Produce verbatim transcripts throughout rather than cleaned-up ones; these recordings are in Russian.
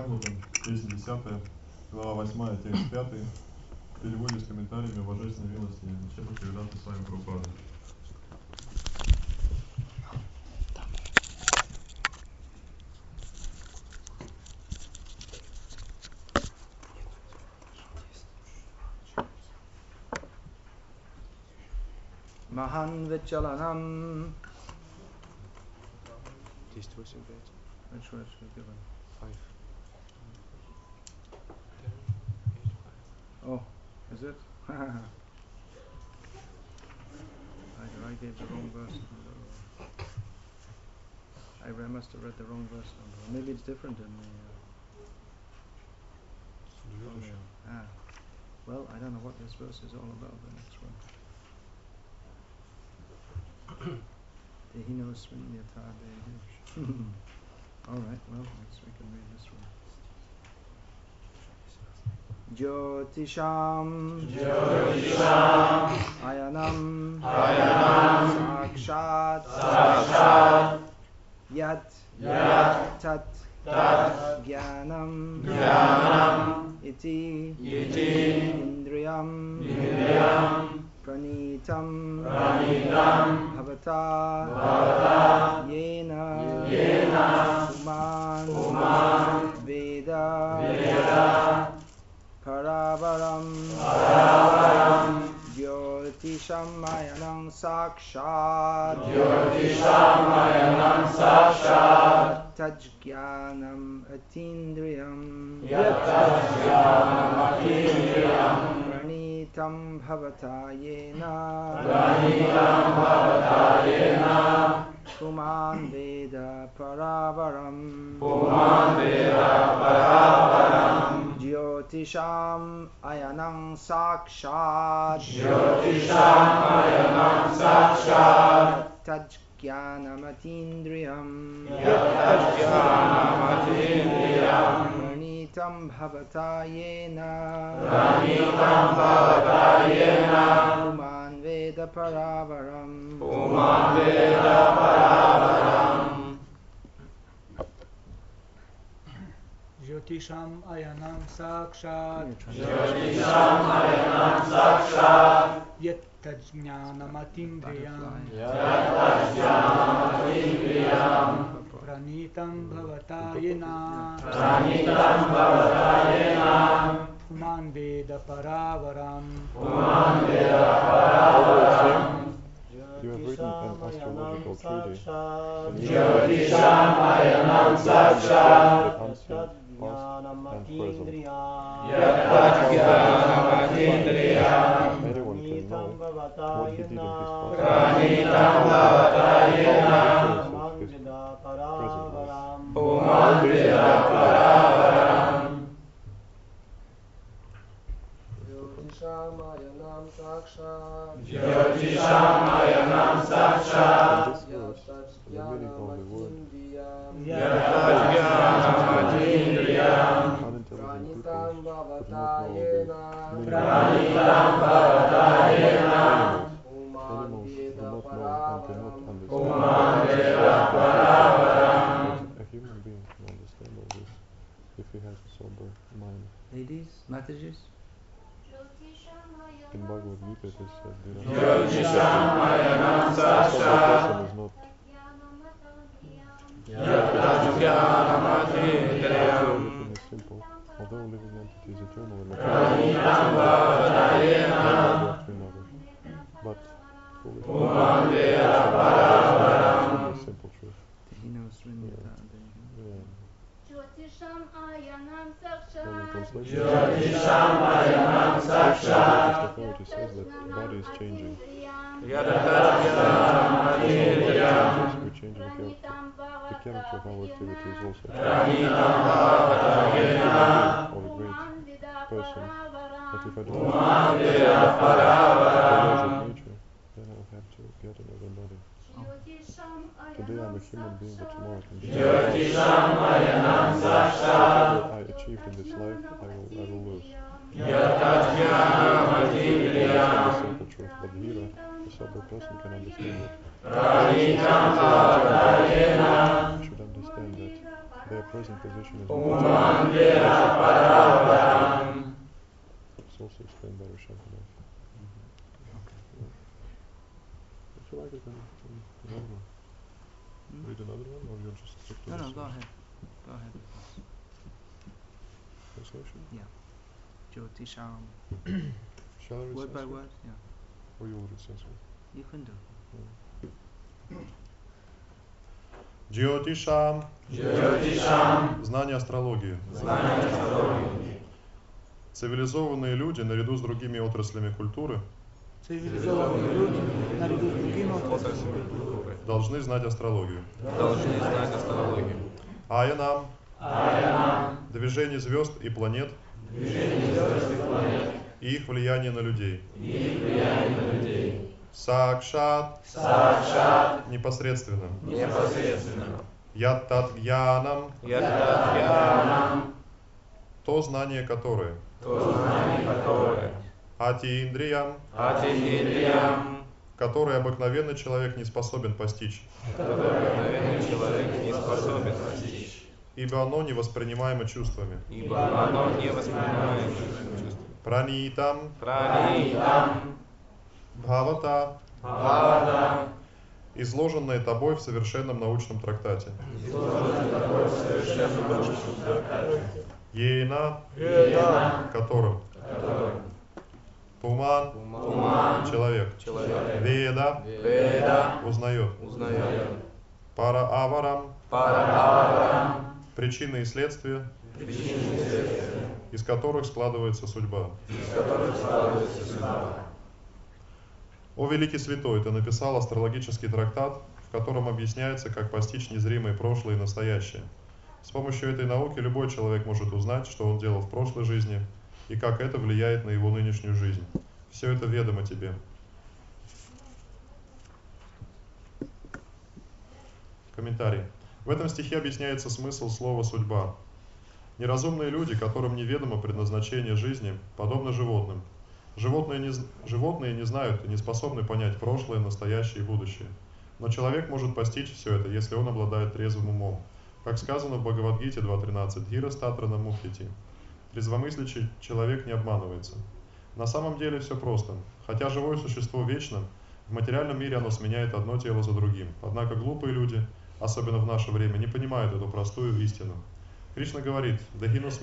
замкнутым, песня десятая, глава восьмая, текст пятый, в переводе с комментариями божественной милости Шрила Бхактивинода Свами Прабхупады. Mahan Vichalanam. These two are bad. Which one should we give him? Five. Oh, is it? I, I gave the wrong verse number. I must have read the wrong verse number. Maybe it's different in the. Uh, ah, well, I don't know what this verse is all about. The next one. He knows all right, well, next we can read this one. Jyotisham Jyotisham Ayanam Ayanam Sakshat Sakshat Yat Yat Tat Tat Jnanam Jnanam Iti Iti Indriyam Indriyam Pranitam Pranitam Bhavata Bhavata Yena Yena Uman Uman Veda Veda Paravaram Paravaram Jyotisham Ayanam Sakshat Jyotisham Ayanam Sakshat Tajjnanam Atindriyam Yatajjnanam Atindriyam Pranitam Bhavata Yena Pranitam Bhavata Yena Puman Veda Paravaram Puman Veda Paravaram Jyotisham Ayanam Sakshat Jyotisham Ayanam Sakshat Tajjnanam Atindriyam Yatajjnanam Atindriyam Pranitam Bhavata Yena Pranitam Bhavata Yena Puman Veda Paravaram Puman Veda Paravaram Jyotisham Ayanam Sakshat Jyotisham Ayanam Sakshat Yattajnanam Atindriyam Yatajjnanam Atindriyam Pranitam Bhavata Yena Pranitam Bhavata Yena Puman Veda Paravaram Puman Veda Paravaram You have written an astrological treatise. Jyotisham Ayanam Sakshat Ancient, past, and present. Yatajjnanam Atindriyam Anyone can know what he did in his past. Pranitam Bhavata Yena Of his present life. Puman Veda Paravaram Jyotisham Ayanam Sakshat Jyotisham Ayanam Sakshat In this verse, the meaning of the word Yatajjnanam Atindriyam unintelligent people Pranitam would Bhavata not know Yena the meaning of Pranitam Bhavata Yena animals. Animals do Puman not Veda know and cannot Paravaram understand. Puman Veda Paravaram But a human being can understand all this if he has a sober mind. Ladies, Matajis? In Bhagavad Gita it is said that Jyotisham Ayanam a sober Sakshat person is not Yatajjnanam Atindriyam everything is simple. Although living entity is eternal and Pranitam Bhavata Yena but fully Puman Veda Paravaram is simple truth. He knows Srimata. Yeah. Jyotisham Ayanam So in Sakshat translation, Jyotisham Ayanam Sakshat authority says that the body is changing. Yatajjnanam Atindriyam Yes, we're changing the character. The character of our activity is also changing. Pranitam Bhavata Yena Or a great person. But if I don't Puman have Veda the laws Paravaram of nature, then I'll have to get another body. Today I'm a human being, but tomorrow I can be Jyotisham Ayanam Sakshat whatever I achieved in this life, I will, I will lose. Yatajjnanam That's Atindriyam the simple truth. But here, a sober person can understand it. Pranitam Bhavata Yena You should understand that Their present position is Umandira Paravaram. It's also explained by Rishabhadeva. If you like it, then then another one. Hmm? Read another one, or you're just stick to No, this no, go one? ahead. Go ahead with this. Translation? Jyotisham. Shall I read Word by Sanskrit? word? Yeah. Or you will read Sanskrit? You can do. Джьотишам. Jyotisham. Знание астрологии. Знание астрологии. Цивилизованные люди, наряду с другими отраслями культуры, Цивилизованные люди, наряду с другими отраслями культуры, должны знать астрологию. Должны знать астрологию. Аянам. Аянам. Движение звезд и планет. Движение звезд и планет. И их влияние на людей. И их влияние на людей. Сакшат. Сакшат. Непосредственно. Непосредственно. Яттат-гьянам. Яттат-гьянам. То знание, которое. То знание, которое. Ати-индриям. Ати-индриям. Которое обыкновенный человек не способен постичь. Которое обыкновенный человек не способен постичь. Ибо оно не воспринимаемо чувствами. Ибо оно не воспринимаемо чувствами. Пранитам. Пранитам. Бхавата. Бхавата. Изложенное тобой в совершенном научном трактате. Изложенное тобой в совершенном научном трактате. Ейна. Ейна. Которым. Которым. Пуман. Пуман. Человек. Человек. Веда. Веда. Узнает. Узнает. Парааварам. Парааварам. Причины и следствия, Причины и следствия. из которых складывается судьба. Из которых складывается судьба. О великий святой, ты написал астрологический трактат, в котором объясняется, как постичь незримое прошлое и настоящее. С помощью этой науки любой человек может узнать, что он делал в прошлой жизни и как это влияет на его нынешнюю жизнь. Все это ведомо тебе. Комментарий. В этом стихе объясняется смысл слова «судьба». Неразумные люди, которым неведомо предназначение жизни, подобны животным. Животные не, животные не знают и не способны понять прошлое, настоящее и будущее. Но человек может постичь все это, если он обладает трезвым умом. Как сказано в Бхагавад-гите два тринадцать, «Дхира статрана мухьяти». Трезвомыслящий человек не обманывается. На самом деле все просто. Хотя живое существо вечно, в материальном мире оно сменяет одно тело за другим. Однако глупые люди, особенно в наше время, не понимают эту простую истину. Кришна говорит: «Дахинус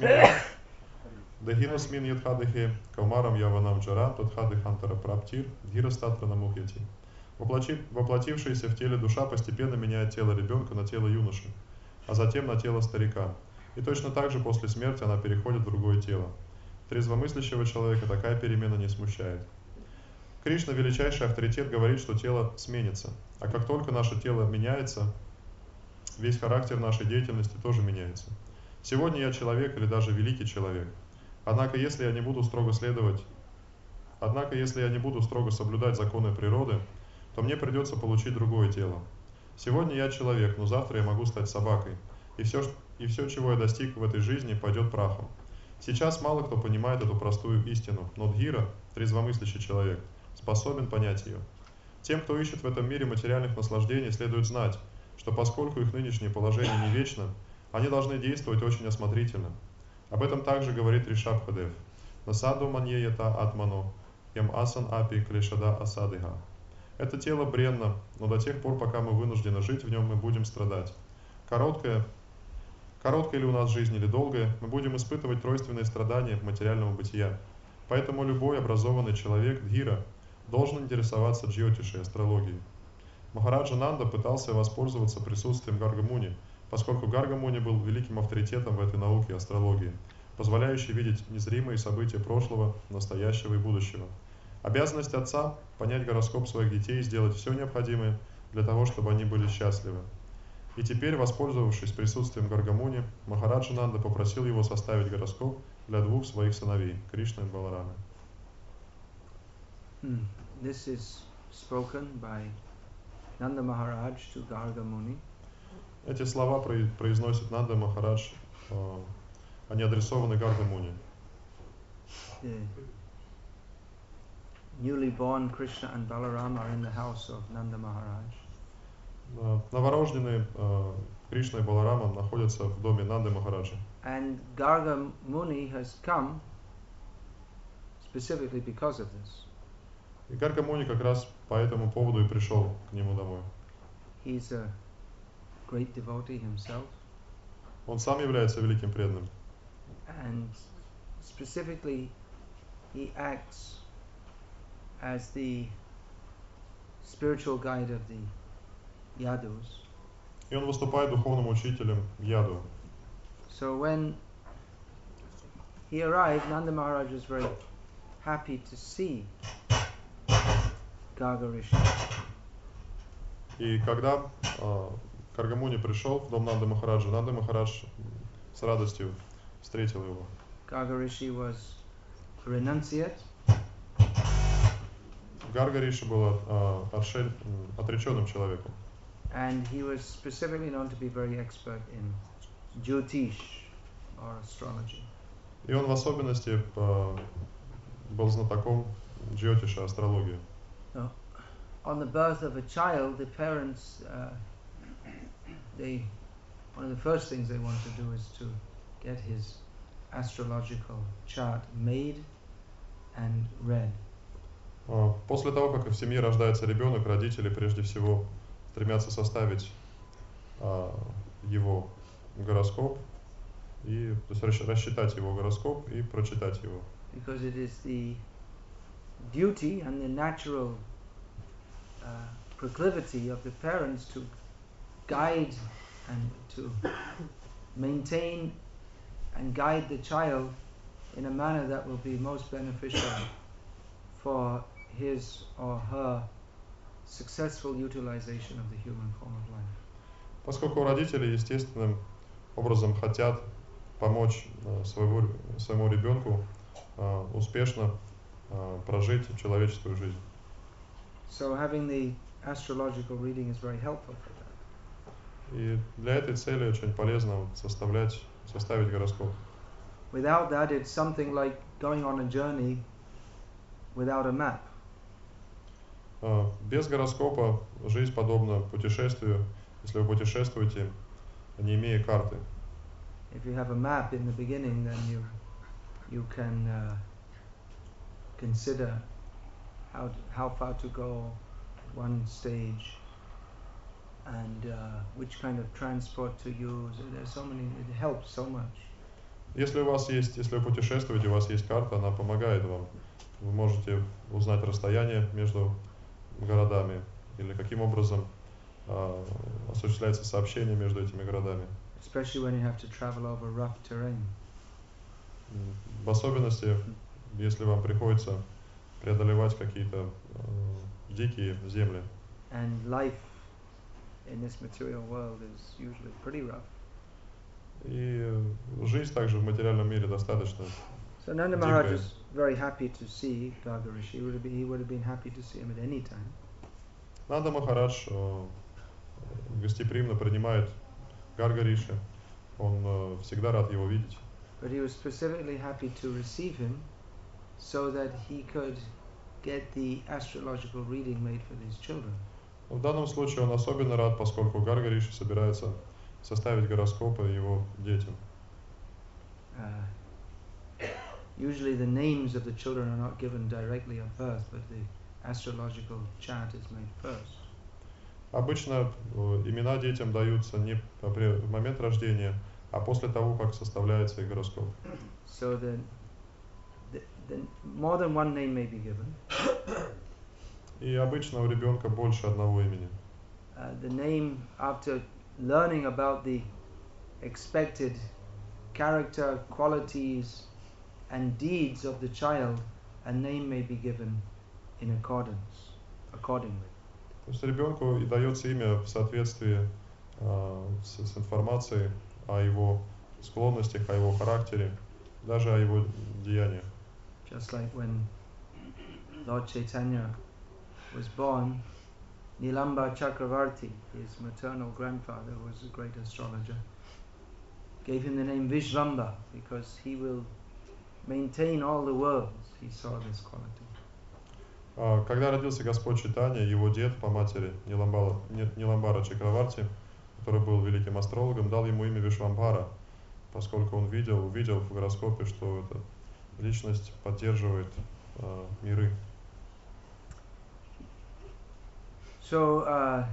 мин ядхадыхе каумарам яванам джара тадхадыхантара праптир дхира статрана мухьяти». Воплотившаяся в теле душа постепенно меняет тело ребенка на тело юноши, а затем на тело старика. И точно так же после смерти она переходит в другое тело. Трезвомыслящего человека такая перемена не смущает. Кришна, величайший авторитет, говорит, что тело сменится. А как только наше тело меняется, весь характер нашей деятельности тоже меняется. Сегодня я человек или даже великий человек. Однако, если я не буду строго следовать, однако, если я не буду строго соблюдать законы природы, то мне придется получить другое тело. Сегодня я человек, но завтра я могу стать собакой. И все, и все, чего я достиг в этой жизни, пойдет прахом. Сейчас мало кто понимает эту простую истину, но Дхира, трезвомыслящий человек, способен понять ее. Тем, кто ищет в этом мире материальных наслаждений, следует знать, что поскольку их нынешнее положение не вечно, они должны действовать очень осмотрительно. Об этом также говорит Ришабхадев. «Насаду маньеята атмано, ям асан апи клешада асадыха». Это тело бренно, но до тех пор, пока мы вынуждены жить в нем, мы будем страдать. Короткое, короткая ли у нас жизнь или долгая, мы будем испытывать тройственные страдания материального бытия. Поэтому любой образованный человек, Дхира, должен интересоваться джьотишей, астрологией. Махараджа Нанда пытался воспользоваться присутствием Гарга-муни, поскольку Гарга-муни был великим авторитетом в этой науке астрологии, позволяющей видеть незримые события прошлого, настоящего и будущего. Обязанность отца – понять гороскоп своих детей и сделать все необходимое для того, чтобы они были счастливы. И теперь, воспользовавшись присутствием Гарга-муни, Махараджа Нанда попросил его составить гороскоп для двух своих сыновей – Кришны и Балараны. Hmm. This is spoken by Nanda Maharaj to Garga Muni. Эти слова произносит Нанда Махарадж, они адресованы Гарга-муни. The newly born Krishna and Balaram are in the house of Nanda Maharaj. Э, Новорожденный э, Кришна и Баларама находятся в доме Нанды Махараджа. And Garga Muni has come specifically because of this. И Гарга Муни как раз по этому поводу и пришел к нему домой. He's a great devotee himself, Он сам является великим преданным. and specifically he acts as the spiritual guide of the Yadus. И он выступает духовным учителем Яду. So when he arrived, Nanda Maharaj was very happy to see Garga Rishi. И когда э, Гарга Муни пришел в дом Нанды Махараджа, Нанда Махарадж с радостью встретил его. Garga Rishi was a renunciate, Гарга Риши был э, отшель- м, отреченным человеком. and he was specifically known to be very expert in Jyotish or astrology. И он в особенности э, был знатоком джьотиша, астрологии. On the birth of a child, the parents, uh, they, one of the first things they want to do is to get his astrological chart made and read. Э, После того, как в семье рождается ребенок, родители прежде всего стремятся составить э, его гороскоп и то есть расч- рассчитать его гороскоп и прочитать его. Because it is the duty and the natural uh, proclivity of the parents to guide and to maintain and guide the child in a manner that will be most beneficial for his or her successful utilization of the human form of life. Поскольку родители естественным образом хотят помочь э, своего, своему ребенку э, успешно э, прожить человеческую жизнь. So having the astrological reading is very helpful for that. И для этой цели очень полезно вот составлять, составить гороскоп. Without that, it's something like going on a journey without a map. Э, Без гороскопа жизнь подобна путешествию, если вы путешествуете, не имея карты. If you have a map in the beginning, then you you can uh, consider how to, how far to go, one stage, and uh, which kind of transport to use. There's so many. It helps so much. Если у вас есть, если вы путешествуете, у вас есть карта, она помогает вам. Вы можете узнать расстояние между городами или каким образом э, осуществляется сообщение между этими городами. Especially when you have to travel over rough terrain. М, В особенности, если вам приходится преодолевать какие-то э, дикие земли. And life in this material world is usually pretty rough. И э, жизнь также в материальном мире достаточно. So Nanda Deep Maharaj way. was very happy to see Garga Rishi. He would have been, he would have been happy to see him at any time. Нанда Махарадж э, гостеприимно принимает Гарга Риши. Он э, всегда рад его видеть. But he was specifically happy to receive him so that he could get the astrological reading made for these children. В данном случае он особенно рад, поскольку Гарга Риши собирается составить гороскопы его детям. Uh, usually the names of the children are not given directly at birth, but the astrological chart is made first. Обычно э, имена детям даются не при- в момент рождения, а после того, как составляется их гороскоп. So the, the, the more than one name may be given. И обычно у ребенка больше одного имени. Uh, the name, after learning about the expected character, qualities, and deeds of the child, a name may be given in accordance, accordingly. То есть ребенку и дается имя в соответствии э, с, с информацией о его склонностях, о его характере, даже о его деяниях. Just like when Lord Chaitanya was born, Nilamba Chakravarti, his maternal grandfather, who was a great astrologer, gave him the name Vishvamba because he will maintain all the worlds. He saw this quality. А, Когда родился Господь Чайтанья, его дед по матери Ниламбара, Ни- Ниламбара Чакраварти, который был великим астрологом, дал ему имя Вишвамбара, поскольку он видел, увидел в гороскопе, что эта личность поддерживает а, миры. So, uh,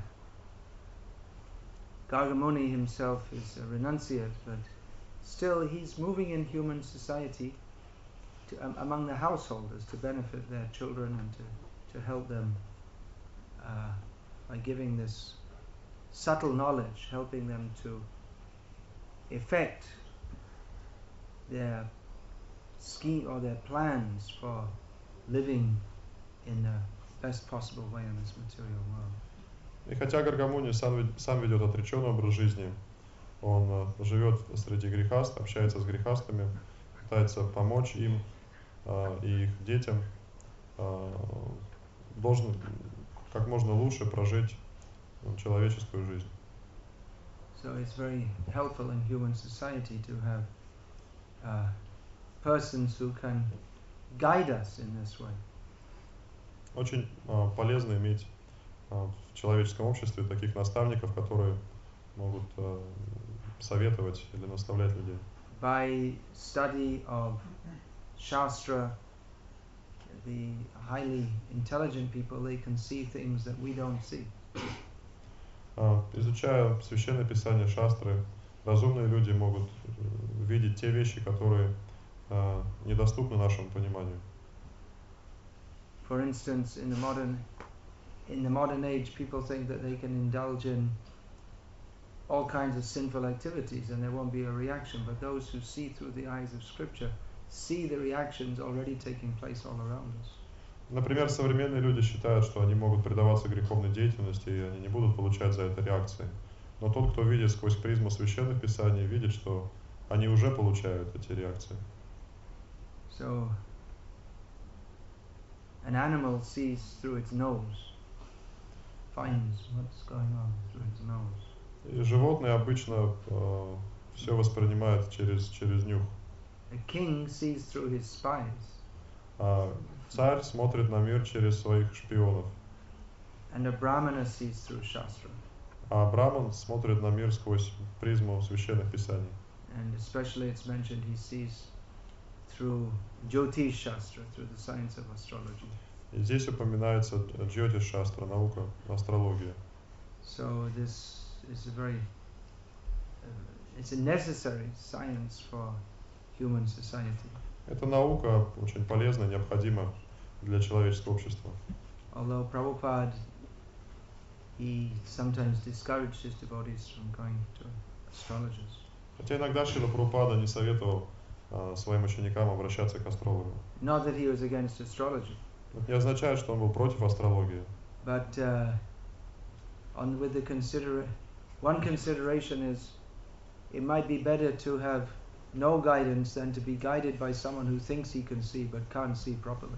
Gargamuni himself is a renunciate, but still he's moving in human society to, um, among the householders to benefit their children and to, to help them uh, by giving this subtle knowledge, helping them to effect their scheme or their plans for living in the best possible way in this material world. И хотя Гаргамуни сам, вед- сам ведет отреченный образ жизни, он э, живет среди грехаст, общается с грехастами, пытается помочь им э, и их детям, э, должен как можно лучше прожить ну, человеческую жизнь. So it's very helpful in human society to have uh, persons who can guide us in this way. Очень э, полезно иметь э, в человеческом обществе таких наставников, которые могут э, советовать или наставлять людей. By study of Shastra, the highly intelligent people, they can see things that we don't see. А, Изучая священное писание шастры, разумные люди могут э, видеть те вещи, которые э, недоступны нашему пониманию. For instance, in the modern in the modern age, people think that they can indulge in all kinds of sinful activities and there won't be a reaction. But those who see through the eyes of Scripture see the reactions already taking place all around us. Например, современные люди считают, что они могут предаваться греховной деятельности, и они не будут получать за это реакции. Но тот, кто видит сквозь призму священных писаний, видит, что они уже получают эти реакции. So, an animal sees through its nose, finds what's going on through its nose. И животные обычно э, все воспринимают через, через нюх. A king sees through his spies, А царь смотрит на мир через своих шпионов, and a brahmana sees through Shastra. а браман смотрит на мир сквозь призму священных писаний. And especially it's mentioned he sees through Jyotish Shastra, through the science of astrology. И здесь упоминается Джьотиш Шастра, наука, астрология. So this is a very, uh, it's a necessary science for human society. Эта наука очень полезна, необходима для человеческого общества. Although Prabhupada, he sometimes discouraged his devotees from going to astrologers. Хотя иногда Шрила Прабхупада не советовал а, своим ученикам обращаться к астрологам. Not that he was against astrology, Это не означает, что он был против астрологии. but uh, on with the consider one consideration is it might be better to have no guidance than to be guided by someone who thinks he can see but can't see properly.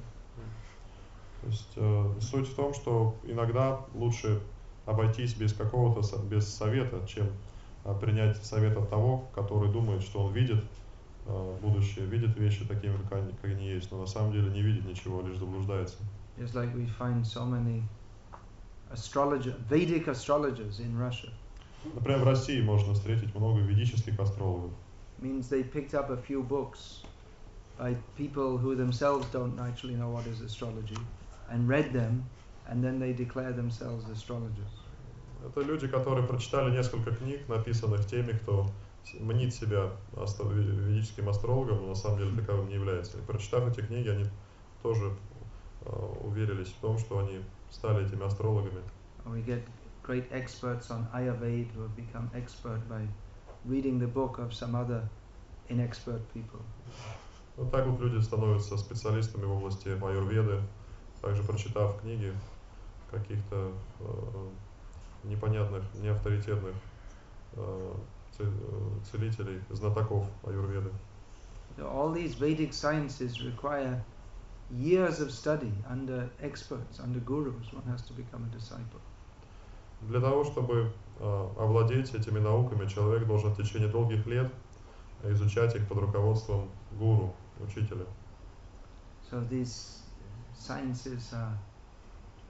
То есть э, суть в том, что иногда лучше обойтись без какого-то со- без совета, чем э, принять совет от того, который думает, что он видит э, будущее, видит вещи такими, как они, как они есть, но на самом деле не видит ничего, лишь заблуждается. Just like we find so many astrologer, Vedic astrologers in Russia. Например, в России можно встретить много ведических астрологов. Means they picked up a few books by people who themselves don't actually know what is astrology and read them, and then they declare themselves astrologers. Это люди, которые прочитали несколько книг, написанных теми, кто с- мнит себя астро- ве- ведическим астрологом, но на самом деле таковым не является. И прочитав эти книги, они тоже э, уверились в том, что они стали этими астрологами. And we get great experts on Ayurveda who have become expert by reading the book of some other inexpert people. Вот так вот люди становятся специалистами в области аюрведы, также прочитав книги каких-то э, непонятных, неавторитетных э, ц- э, целителей, знатоков аюрведы. So all these Vedic sciences require years of study under experts, under gurus. One has to become a disciple. Для того, чтобы э, овладеть этими науками, человек должен в течение долгих лет изучать их под руководством гуру, учителя. So these sciences are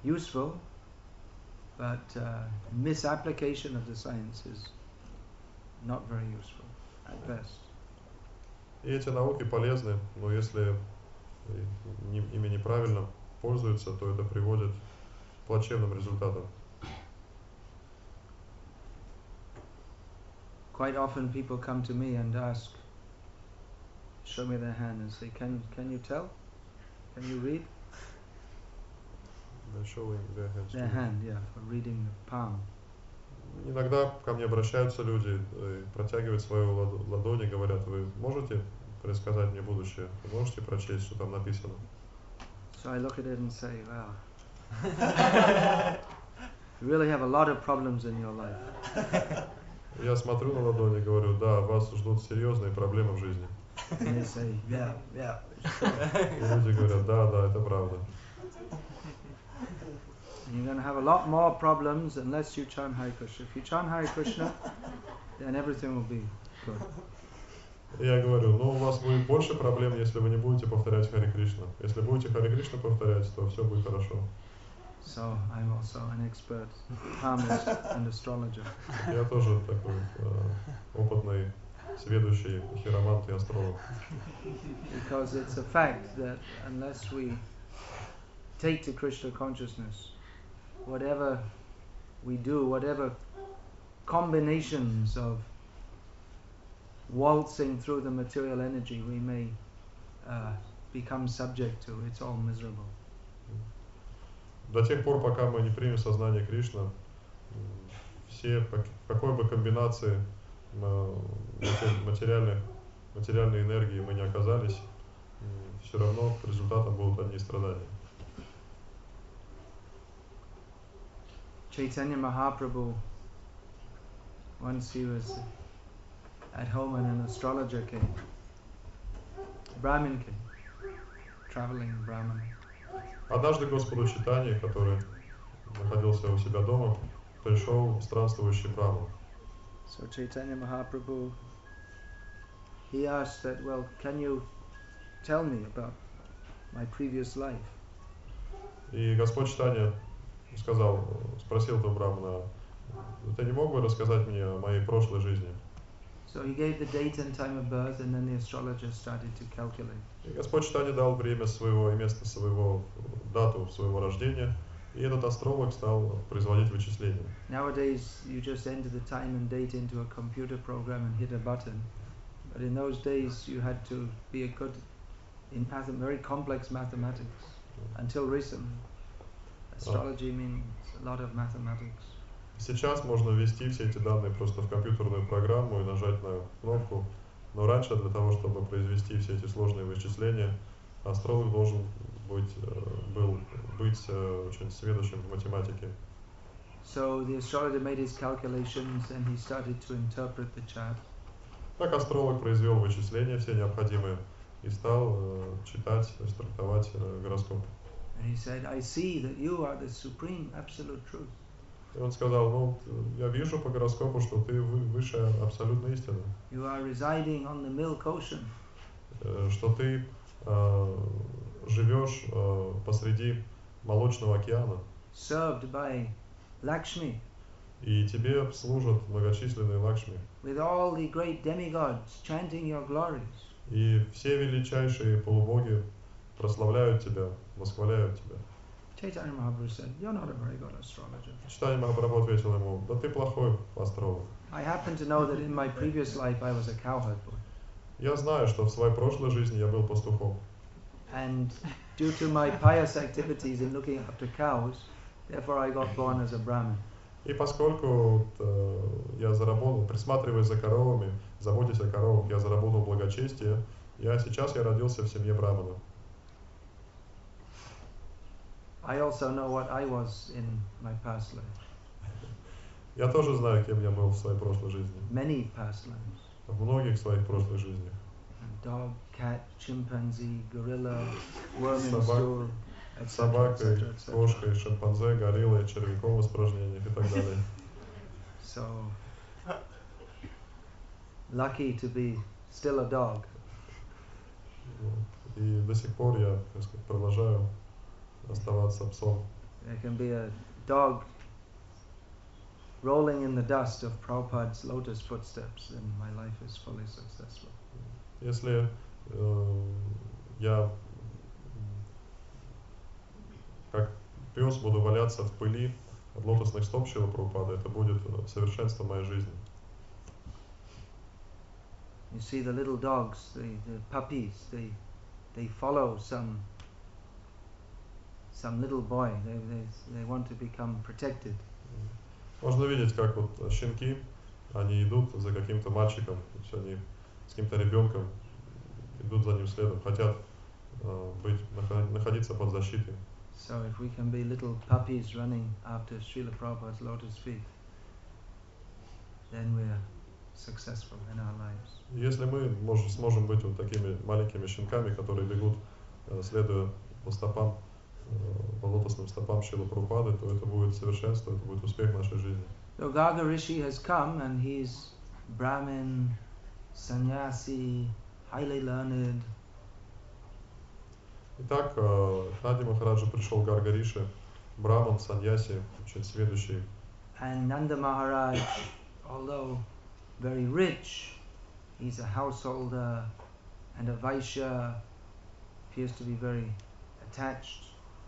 useful, but uh, misapplication of the science is not very useful at best. И эти науки полезны, но если ни- ими неправильно пользуются, то это приводит к плачевным результатам. Quite often people come to me and ask, show me their hand and say, can can you tell? Can you read? They're showing their hands Their to me. hand, yeah, for reading the palm. Иногда ко мне обращаются люди, э, протягивают свою ладо- ладонь и говорят: вы можете предсказать мне будущее? Вы можете прочесть, что там написано? So I look at it and say, wow, you really have a lot of problems in your life. Я смотрю на ладонь и говорю: да, вас ждут серьезные проблемы в жизни. And they say, yeah, yeah. И люди говорят: да, да, это правда. And you're going to have a lot more problems unless you chant Hare Krishna. If you chant Hare Krishna, then everything will be good. И я говорю: ну, у вас будет больше проблем, если вы не будете повторять Харе Кришна. Если будете Харе Кришна повторять, то все будет хорошо. So I'm also an expert palmist and astrologer. Я тоже такой э, опытный, сведущий хиромант и астролог. Because it's a fact that unless we take to Krishna consciousness, whatever we do, whatever combinations of waltzing through the material energy we may uh, become subject to, it's all miserable. До тех пор, пока мы не примем сознание Кришна, м, все, пок- в какой бы комбинации м, мате- материальных, материальной энергии мы не оказались, все равно результатом будут одни страдания. Chaitanya Mahaprabhu, once he was at home and an astrologer came, Brahmin came, traveling Brahmin. Однажды Господу Чайтанье, который находился у себя дома, пришел странствующий браман. So Chaitanya Mahaprabhu, he asked that, well, can you tell me about my previous life? И Господь Чайтанье сказал, спросил этого брамана: ты не мог бы рассказать мне о моей прошлой жизни? So he gave the date and time of birth, and then the astrologer started to calculate. И Господь Чайтанье дал время своего и место своего, дату своего рождения, и этот астролог стал производить вычисления. Nowadays, you just enter the time and date into a computer program and hit a button. But in those days, you had to be a good in math- very complex mathematics. Until recently, astrology means a lot of mathematics. Сейчас можно ввести все эти данные просто в компьютерную программу и нажать на кнопку, но раньше для того, чтобы произвести все эти сложные вычисления, астролог должен быть, э, был быть э, очень сведущим в математике. So the astrologer made his calculations and he started to interpret the chart. Так астролог произвел вычисления все необходимые и стал э, читать, то есть трактовать э, гороскоп. And he said, I see that you are the supreme absolute truth. И он сказал: ну, я вижу по гороскопу, что ты вы- выше абсолютной истины, You are residing on the milk ocean. э, что ты э, живешь э, посреди молочного океана, Served by Lakshmi, и тебе служат многочисленные лакшми, with all the great demigods chanting your glories. и все величайшие полубоги прославляют тебя, восхваляют тебя. Chaitanya Mahaprabhu said, you're not a very good astrologer. Чайтанья Махапрабху ответил ему: да ты плохой астролог. I happen to know that in my previous life I was a cowherd boy. Я знаю, что в своей прошлой жизни я был пастухом. And due to my pious activities in looking after cows, therefore I got born as a Brahmin. И поскольку э, я заработал, присматриваясь за коровами, заботясь о коровах, я заработал благочестие, я сейчас я родился в семье брамана. I also know what I was in my past life. Я тоже знаю, кем я был в своей прошлой жизни. Many past lives. В многих своих прошлых жизнях. Dog, cat, chimpanzee, gorilla, worm in Собак, stool, et cetera, et собакой, cetera, et cetera. кошкой, шимпанзе, гориллой, червяком в испражнениях и так далее. So lucky to be still a dog. Вот. И до сих пор я, так сказать, продолжаю оставаться псом. There can be a dog rolling in the dust of Prabhupada's lotus footsteps, then my life is fully successful. Если э, я как пес буду валяться в пыли от лотосных стоп Шрилы Прабхупады, это будет совершенство моей жизни. You see the little dogs, the, the puppies, they they follow some some little boy. They they they want to become protected. Можно видеть, как вот щенки, они идут за каким-то мальчиком, то есть они с каким-то ребенком идут за ним следом, хотят э, быть, находиться под защитой. So if we can be little puppies running after Srila Prabhupada's lotus feet, then we're successful in our lives. Если мы можем, сможем быть вот такими маленькими щенками, которые бегут, э, следуя по стопам, по лотосным стопам Шрилы Прабхупады, то это будет совершенство, это будет успех нашей жизни. So Garga Rishi has come and he's Brahmin, sannyasi, highly learned. Итак, к Нади Махараджу пришел Гарга Риши, браман, саньяси, очень сведущий. And Nanda Maharaj, although very rich, he's a householder and a Vaishya, appears to be very attached.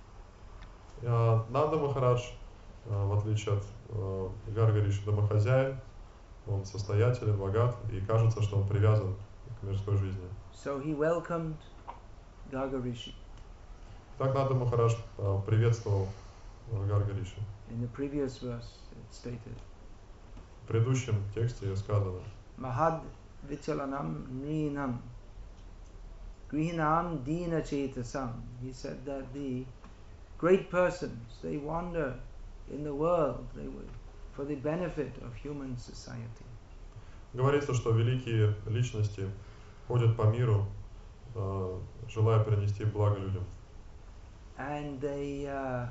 Нанда Махарадж, в отличие от Гарга Риши, домохозяин, он состоятелен, богат, и кажется, что он привязан к мирской жизни. So he welcomed Garga Rishi. Так Нанда Махарадж приветствовал Гарга Риши. In the previous verse it stated, В предыдущем тексте сказано: Mahad Vichalanam Nrinam Grihinam Dina Chetasam. He said that the great persons, they wander in the world they will, for the benefit of human society. Говорится, что великие личности ходят по миру, э, желая принести благо людям. And they uh,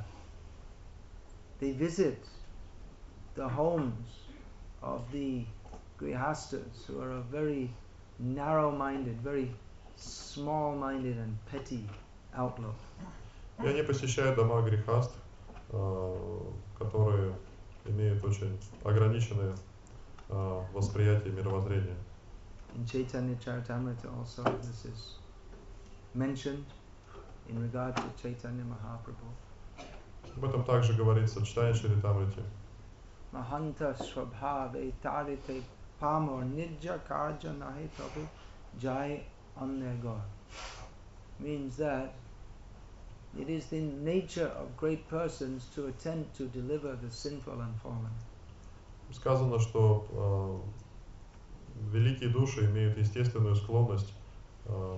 they visit the homes of the grihastas who are a very narrow-minded, very small-minded and petty outlook. И они посещают дома грехаст, э, которые имеют очень ограниченное э, восприятие мировоззрения. In Chaitanya Charitamrita also this is mentioned in regard to Chaitanya Mahaprabhu. Об этом также говорится в Читании Чаритамрите. Mahanta Swabhave Tarite Pamor Nidja Karja Nahi Prabhu Jai Annegar. Means that it is the nature of great persons to attempt to deliver the sinful and fallen. Сказано, что э, великие души имеют естественную склонность, э,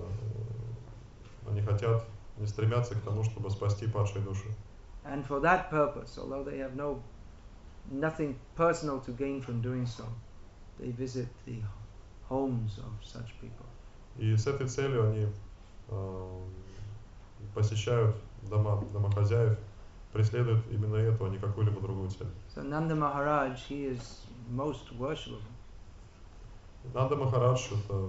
они хотят, не стремятся к тому, чтобы спасти падшие души. And for that purpose, although they have no nothing personal to gain from doing so, they visit the homes of such people. И с этой целью они э, посещают дома домохозяев, преследуют именно эту, а не какую-либо другую цель. So Nanda Maharaj, he is most worshipable. Нанда Махарадж — это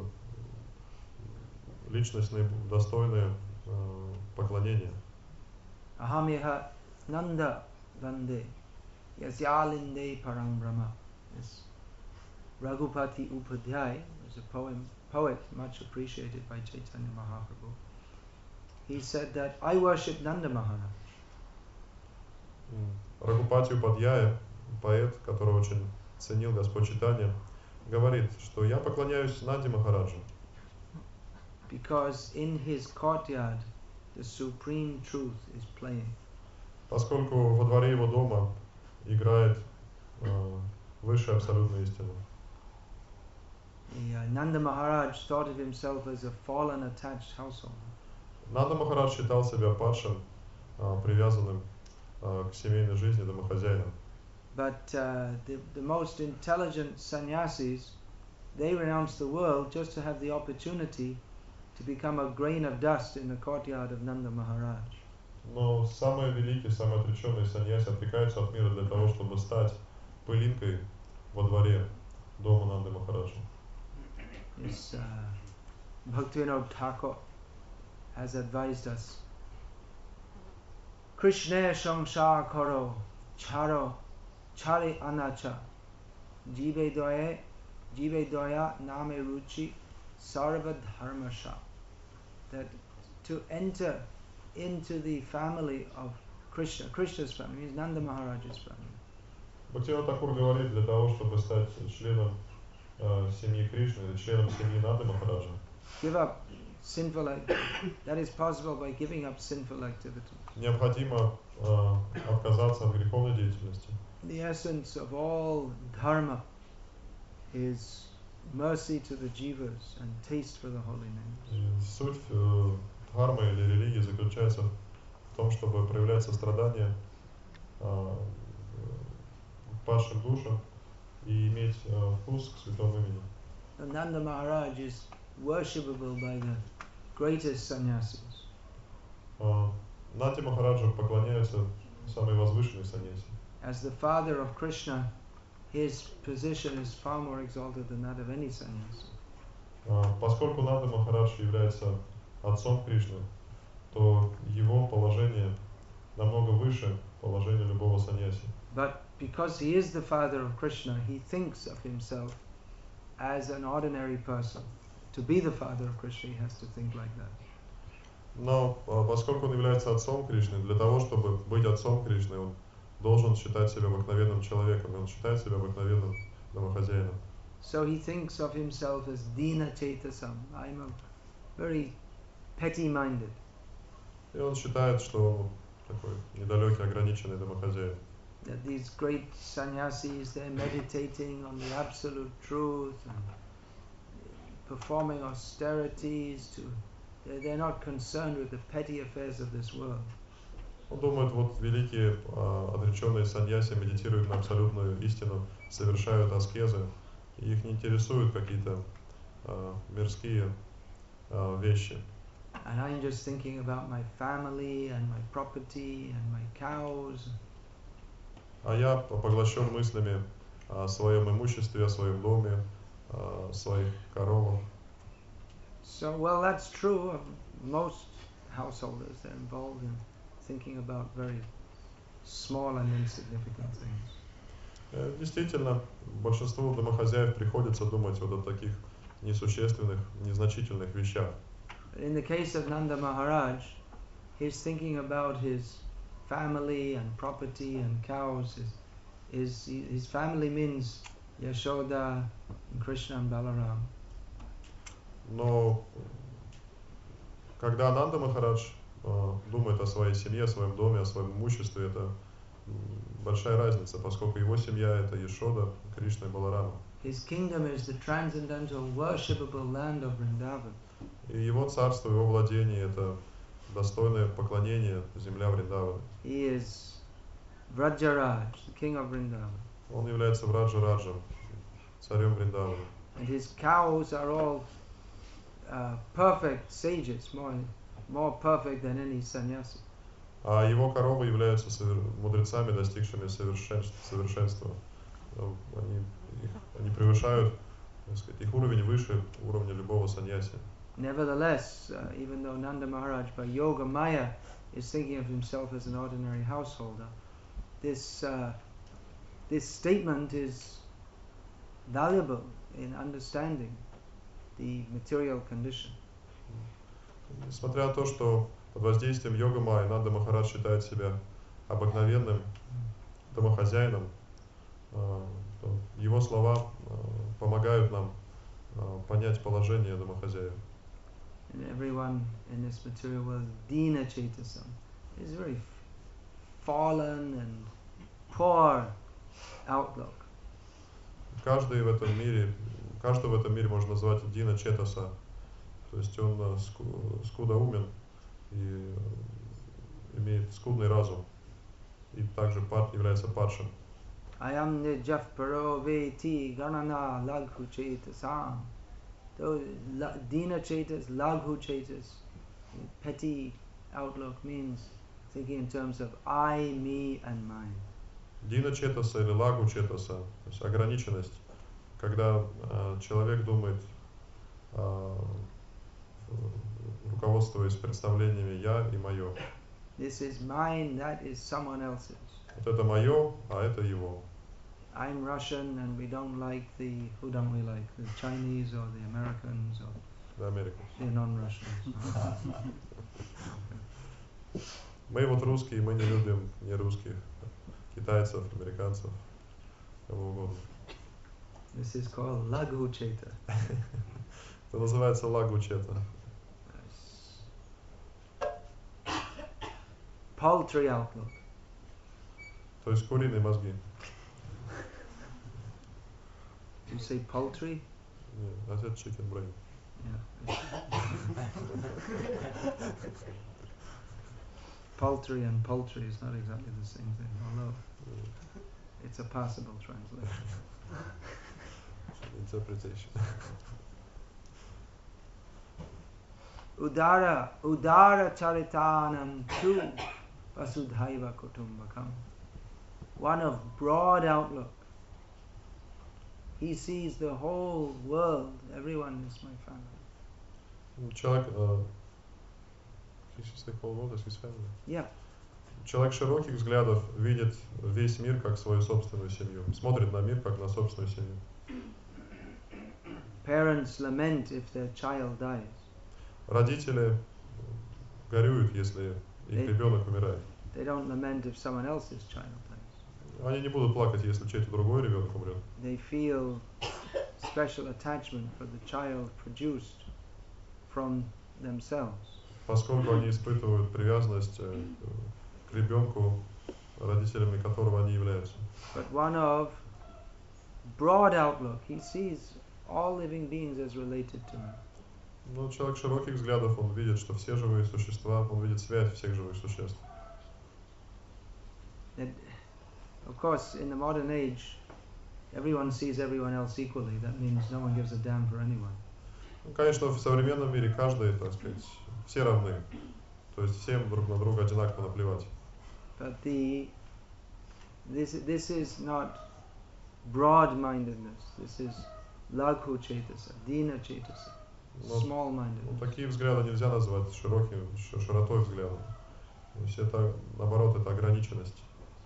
личность достойная э, поклонения. Ahamiha Nanda Vande Yasyalinde Parang Brahma. This Raghupati Upadhyay was a poem, poet much appreciated by Chaitanya Mahaprabhu. He said that I worship Nanda Maharaj. Рагупати Упадьяя, поэт, которого очень ценил Господь Чайтанья, говорит, что я поклоняюсь Нанде Махараджу. Because in his courtyard the supreme truth is playing. Поскольку во дворе его дома играет э, высшая абсолютная истина. The, uh, Nanda Maharaj thought of himself as a fallen attached household. Нанда Махарадж считал себя падшим, э, привязанным э, к семейной жизни домохозяином. But uh, the, the most intelligent sannyasis, they renounce the world just to have the opportunity to become a grain of dust in the courtyard of Nanda Maharaj. Но самые великие, самые отреченные саньяси отрекаются от мира для того, чтобы стать пылинкой во дворе дома Нанды Махараджа. Yes, uh, Bhaktivinoda Thakur has advised us Krishna samsar karo charo chari anacha jive doye jive doya name ruchi sarva dharmasha. That to enter into the family of Krishna, Krishna's family means Nanda Maharaj's family. Бхактивинода Тхакур говорит, для того, чтобы стать членом э, семьи Кришны или членом семьи Нанды Махараджа, Give up sinful activity. That is possible by giving up sinful activity. необходимо э, отказаться от греховной деятельности. The essence of all dharma is mercy to the jivas and taste for the holy name. И суть э, дхармы или религии заключается в том, чтобы проявлять сострадание э, к падшим душам и иметь э, вкус к святому имени. Nanda Maharaj is worshipable by the greatest sannyasis. Э, Нанди Махараджу поклоняются самые возвышенные саньяси. As the father of Krishna, his position is far more exalted than that of any sannyasi. Э, поскольку Нанда Махарадж является отцом Кришны, то его положение намного выше положения любого саньяси. But because he is the father of Krishna, he thinks of himself as an ordinary person. To be the father of Krishna, he has to think like that. Но поскольку он является отцом Кришны, для того, чтобы быть отцом Кришны, он должен считать себя обыкновенным человеком, и он считает себя обыкновенным домохозяином. So he thinks of himself as Dina Chetasam. I'm a very petty-minded. И он считает, что он такой недалекий, ограниченный домохозяин. That these great sannyasis, they're meditating on the absolute truth and performing austerities. To, they're, they're not concerned with the petty affairs of this world. Он думает, вот великие э, отреченные саньяси медитируют на абсолютную истину, совершают аскезы, и их не интересуют какие-то э, мирские э, вещи. And I'm just thinking about my family and my property and my cows. А я поглощен мыслями о своем имуществе, о своем доме, о своих коровах. So, well, that's true of most householders. They're involved in thinking about very small and insignificant things. Действительно, большинству домохозяев приходится думать вот о таких несущественных, незначительных вещах. In the case of Nanda Maharaj, he's thinking about his family and property and cows. His, his, his family means Yashoda, and Krishna and Balaram. Но когда Нанда Махарадж э, думает о своей семье, о своем доме, о своем имуществе, это большая разница, поскольку его семья это Яшода, Кришна и Баларама. His kingdom is the transcendental worshipable land of Vrindavan. И его царство, его владение это достойное поклонение земля Вриндавана. He is Vrajaraj, the king of Vrindavan. Он является Враджа-раджем, царем Вриндавана. And his cows are all uh, perfect sages, more, more perfect than any sannyasi. А его коровы являются совер... мудрецами, достигшими совершенств... совершенства. Они, их, они превышают, так сказать, их уровень выше уровня любого саньяси. Nevertheless, uh, even though Nanda Maharaj by Yoga Maya is thinking of himself as an ordinary householder, this uh, this statement is valuable in understanding the material condition. Несмотря на то, что под воздействием йога майя Нанда Махарадж считает себя обыкновенным домохозяином, его слова помогают нам понять положение домохозяев. And everyone in this material world, Dina Chetasam, is very fallen and poor outlook. Каждый в этом мире, каждого в этом мире можно назвать Дина Четаса, то есть он скудоумен и имеет скудный разум, и также является падшим. Ayam nijaf paro veti ganana laghu chetasam. Those Dina Chetas, Laghu Chetas, petty outlook means thinking in terms of I, me and mine. Дина Четаса или Лагу Четаса, то есть ограниченность, когда э, человек думает, э, руководствуясь представлениями я и мое. This is mine, that is someone else's. Вот это мое, а это его. I'm Russian and we don't like the, who don't we like? The Chinese or the Americans or Да, Америка. the non-Russians. Мы вот русские, мы не любим не русских, китайцев, американцев, кого угодно. This is called Laghu Cheta. Это называется лагучета. Paltry outlook. То есть куриные мозги. Do you say poultry? Нет, а это chicken brain. Yeah. Paltry and poultry is not exactly the same thing, although it's a passable translation. Interpretation. Udara, Udara Charitanam tu Vasudhaiva Kutumbakam. One of broad outlook. He sees the whole world. Everyone is my family. Человек, uh, he sees the whole world as his family. Yeah. Человек широких взглядов видит весь мир как свою собственную семью, смотрит на мир как на собственную семью. Parents lament if their child dies. Родители горюют, если их They- ребенок умирает. They don't lament if someone else's child dies. Они не будут плакать, если чей-то другой ребенок умрет. They feel special attachment for the child produced from themselves. Поскольку они испытывают привязанность э, к ребенку, родителями которого они являются. But one of broad outlook, he sees all living beings as related to him. Но человек широких взглядов, он видит, что все живые существа, он видит связь всех живых существ. That, of course, in the modern age, everyone sees everyone else equally. That means no one gives a damn for anyone. Ну, конечно, в современном мире каждый, так сказать, все равны. То есть всем друг на друга одинаково наплевать. But the this this is not broad-mindedness. This is laghu cetasa, dina cetasa, Но, ну, small-mindedness. такие взгляды нельзя назвать широким, ш- широтой взгляда. То есть это, наоборот, это ограниченность.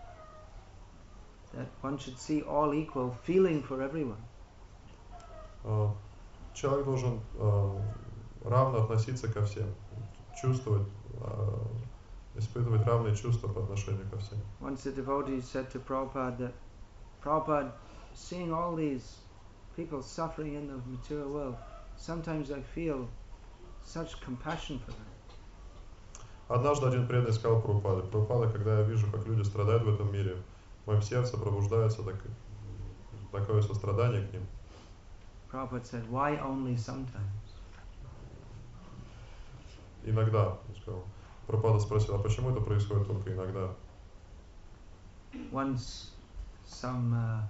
That one should see all equal, feeling for everyone. А, Человек должен а, равно относиться ко всем, чувствовать, а, испытывать равные чувства по отношению ко всем. Once a devotee said to Prabhupada that, Prabhupada, seeing all these people suffering in the material world, sometimes I feel such compassion for them. Однажды один преданный сказал Прабхупаде: Прабхупада, когда я вижу, как люди страдают в этом мире, в моем сердце пробуждается так- такое сострадание к ним. Prabhupada said, why only sometimes? Иногда, он сказал. Прабхупада спросил: а почему это происходит только иногда? Once some, uh,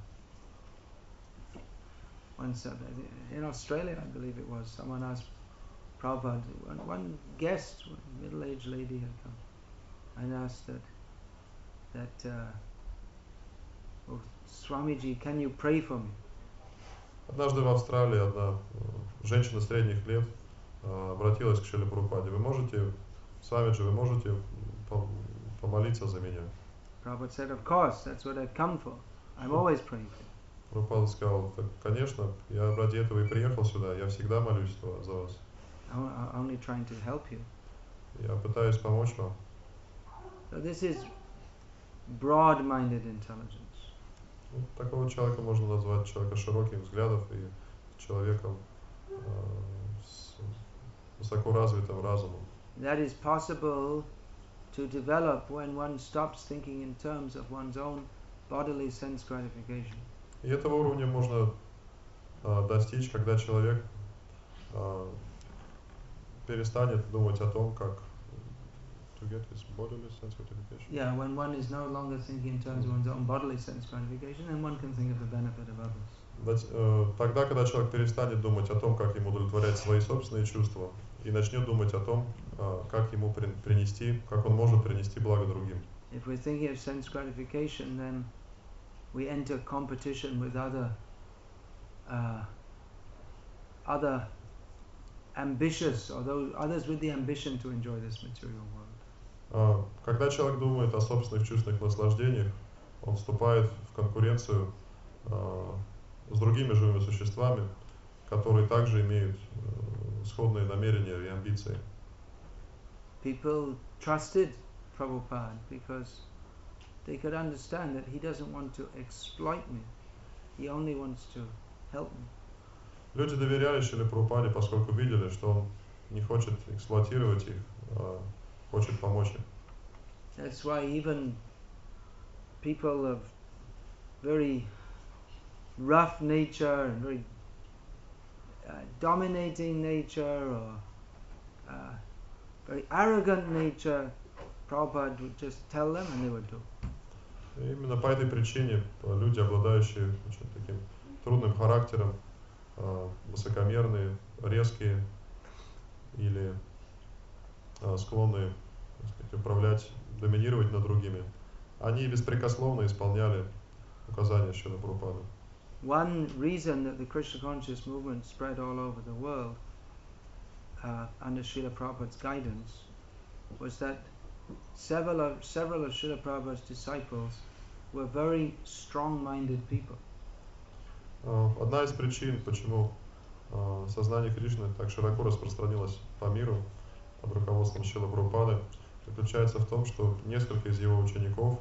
once uh, in Australia, I believe it was, someone asked Prabhupada, one, one guest, one middle-aged lady had come and asked that, that uh, oh, Swamiji, can you pray for me? Однажды в Австралии одна э, женщина средних лет э, обратилась к Шриле Прабхупаде: вы можете, Свамиджи, вы можете пом- помолиться за меня? Prabhupada said, of course, that's what I've come for. I'm always praying for you. Прабхупада сказал: так, конечно, я ради этого и приехал сюда, я всегда молюсь за за вас. I'm I'm only trying to help you. Я пытаюсь помочь вам. So this is broad-minded intelligence. Ну, такого человека можно назвать человека широких взглядов и человеком э, с высоко развитым разумом. That is possible to develop when one stops thinking in terms of one's own bodily sense gratification. И этого уровня можно э, достичь, когда человек э, перестанет думать о том, как to get his bodily sense gratification. Yeah, when one is no longer thinking in terms of one's own bodily sense gratification, and one can think of the benefit of others. Дать- э, Тогда, когда человек перестанет думать о том, как ему удовлетворять свои собственные чувства, и начнет думать о том, э, как ему при- принести, как он может принести благо другим. If we're thinking of sense gratification, then we enter competition with other uh, other ambitious, or those others with the ambition to enjoy this material world. А, Когда человек думает о собственных чувственных наслаждениях, он вступает в конкуренцию а, с другими живыми существами, которые также имеют э, сходные намерения и амбиции. People trusted Prabhupada because they could understand that he doesn't want to exploit me. He only wants to help me. Люди доверяли Шриле Прабхупаде, поскольку видели, что он не хочет эксплуатировать их, а хочет помочь им. That's why even people of very rough nature and very uh, dominating nature or uh, very arrogant nature, Prabhupada would just tell them and they would do. И именно по этой причине люди, обладающие очень таким трудным характером, высокомерные, резкие или склонные, так сказать, управлять, доминировать над другими, они беспрекословно исполняли указания Шрилы Прабхупады. One reason that the Krishna conscious movement spread all over the world uh, under Srila Prabhupada's guidance was that several of, several of Srila Prabhupada's disciples were very strong-minded people. Одна из причин, почему сознание Кришны так широко распространилось по миру под руководством Шрилы Прабхупады, заключается в том, что несколько из его учеников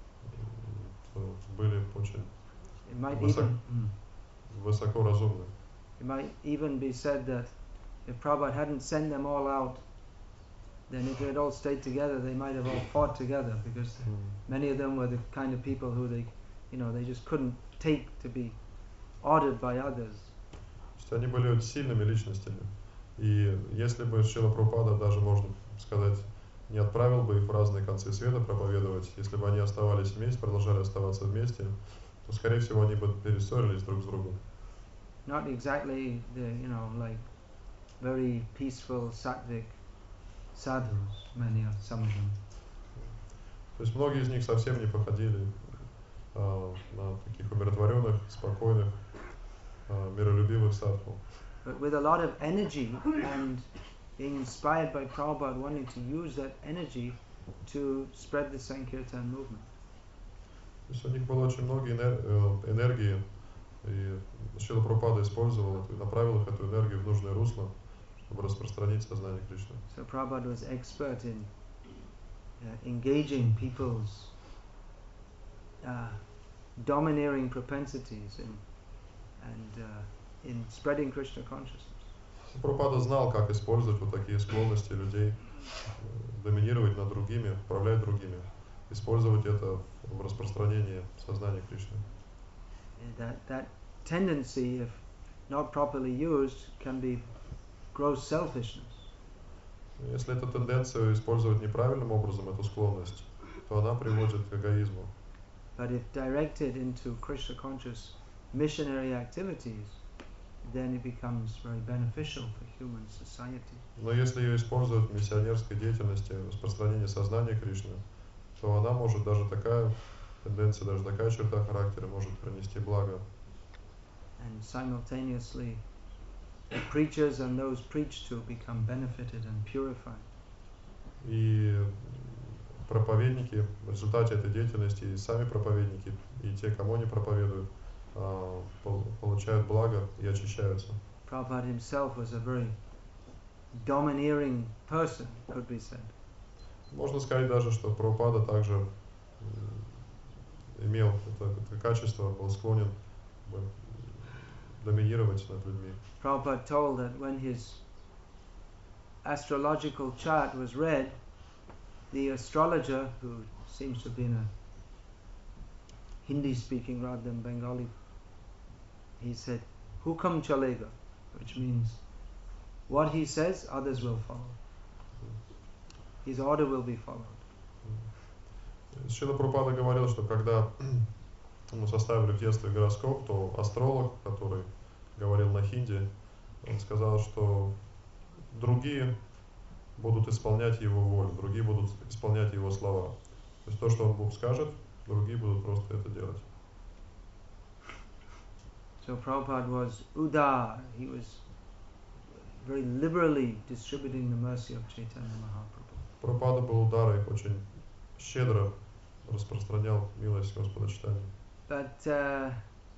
были очень высоко, высоко разумны. It might even be said that if Prabhupada hadn't sent them all out, then if they had all stayed together, they might have all fought together, because mm. many of them were the kind of people who they, you know, they just couldn't take to be ordered by others. То есть они были очень сильными личностями, и если бы Шрила Прабхупада, даже можно сказать, не отправил бы их в разные концы света проповедовать, если бы они оставались вместе, продолжали оставаться вместе, то, скорее всего, они бы перессорились друг с другом. Not exactly the, you know, like very peaceful, sattvic sadhus, many of some of them. То есть многие из них совсем не походили а, на таких умиротворенных, спокойных, а, миролюбивых садху. But with a lot of energy and being inspired by Prabhupada, wanting to use that energy to spread the Sankirtan movement. То есть у них было очень много энергии, и Шрила Прабхупада использовал эту, направил их эту энергию в нужное русло, чтобы распространить сознание Кришны. So Prabhupada was expert in uh, engaging people's uh, domineering propensities and and uh, in spreading Krishna consciousness. Прабхупада знал, как использовать вот такие склонности людей, доминировать над другими, управлять другими, использовать это в распространении сознания Кришны. That that tendency, if not properly used, can be gross selfishness. Если эту тенденцию использовать неправильным образом, эту склонность, то она приводит к эгоизму. But if directed into Krishna conscious missionary activities, then it becomes very beneficial for human society. Но если ее использовать в миссионерской деятельности, распространении сознания Кришны, то она может, даже такая тенденция, даже такая черта характера может принести благо. And simultaneously, the preachers and those preached to become benefited and purified. И проповедники в результате этой деятельности, и сами проповедники, и те, кому они проповедуют, получают благо и очищаются. Prabhupada himself was a very domineering person, could be said. Можно сказать даже, что Прабхупада также имел это, это качество, был склонен доминировать над людьми. Prabhupada told that when his astrological chart was read, the astrologer, who seems to have been a Hindi speaking rather than Bengali, he said, "Hukam chalega," which means what he says, others will follow. His order will be followed. Шрила Прабхупада говорил, что когда ему составили в детстве гороскоп, то астролог, который говорил на хинди, он сказал, что другие будут исполнять его волю, другие будут исполнять его слова. То есть то, что он Бог скажет, другие будут просто это делать. So Prabhupada was udar. He was very liberally distributing the mercy of Chaitanya Mahaprabhu. Прабхупада был ударой, очень щедро распространял милость Господа читания. But uh,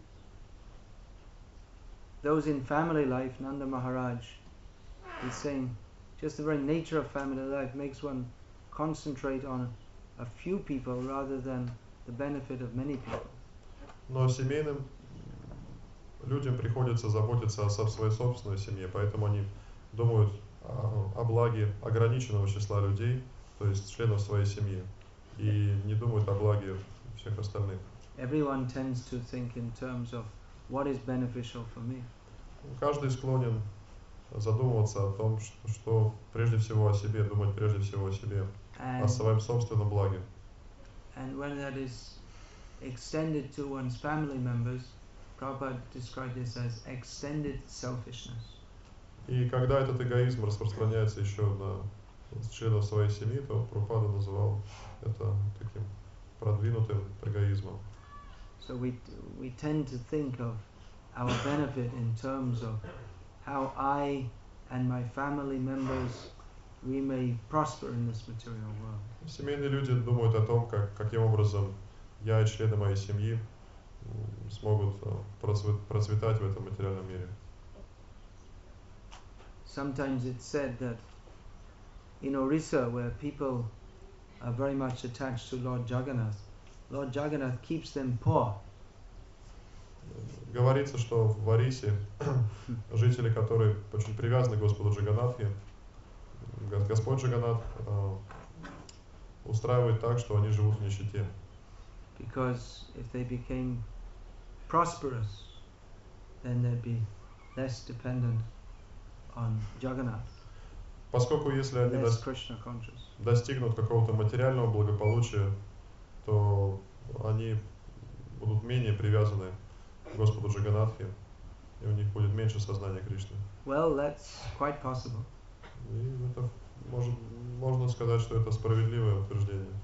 those in family life, Nanda Maharaj is saying, just the very nature of family life makes one concentrate on a few people rather than the benefit of many people. Но семейным людям приходится заботиться о своей собственной семье, поэтому они думают о, о благе ограниченного числа людей, то есть членов своей семьи, и не думают о благе всех остальных. Everyone tends to think in terms of what is beneficial for me. Каждый склонен задумываться о том, что, что прежде всего о себе, думать прежде всего о себе, And, о своем собственном благе. and when that is extended to one's family members, Prabhupada described this as extended selfishness. И когда этот эгоизм распространяется еще на членов своей семьи, то Прабхупада называл это таким продвинутым эгоизмом. So we we tend to think of our benefit in terms of how I and my family members we may prosper in this material world. Семейные люди думают о том, как, каким образом я и члены моей семьи смогут процветать в этом материальном мире. Sometimes it's said that in Orissa, where people are very much attached to Lord Jagannath, Lord Jagannath keeps them poor. Говорится, что в Орисе жители, которые очень привязаны к Господу Джаганнатхе, Господь Джаганнат э, устраивает так, что они живут в нищете. Because if they became prosperous, then they'd be less dependent on Jagannath, Поскольку если они less дос- Krishna conscious. достигнут какого-то материального благополучия, то они будут менее привязаны к Господу Джаганнатхе, и у них будет меньше сознания Кришны. Well, that's quite possible. И это может, можно сказать, что это справедливое утверждение.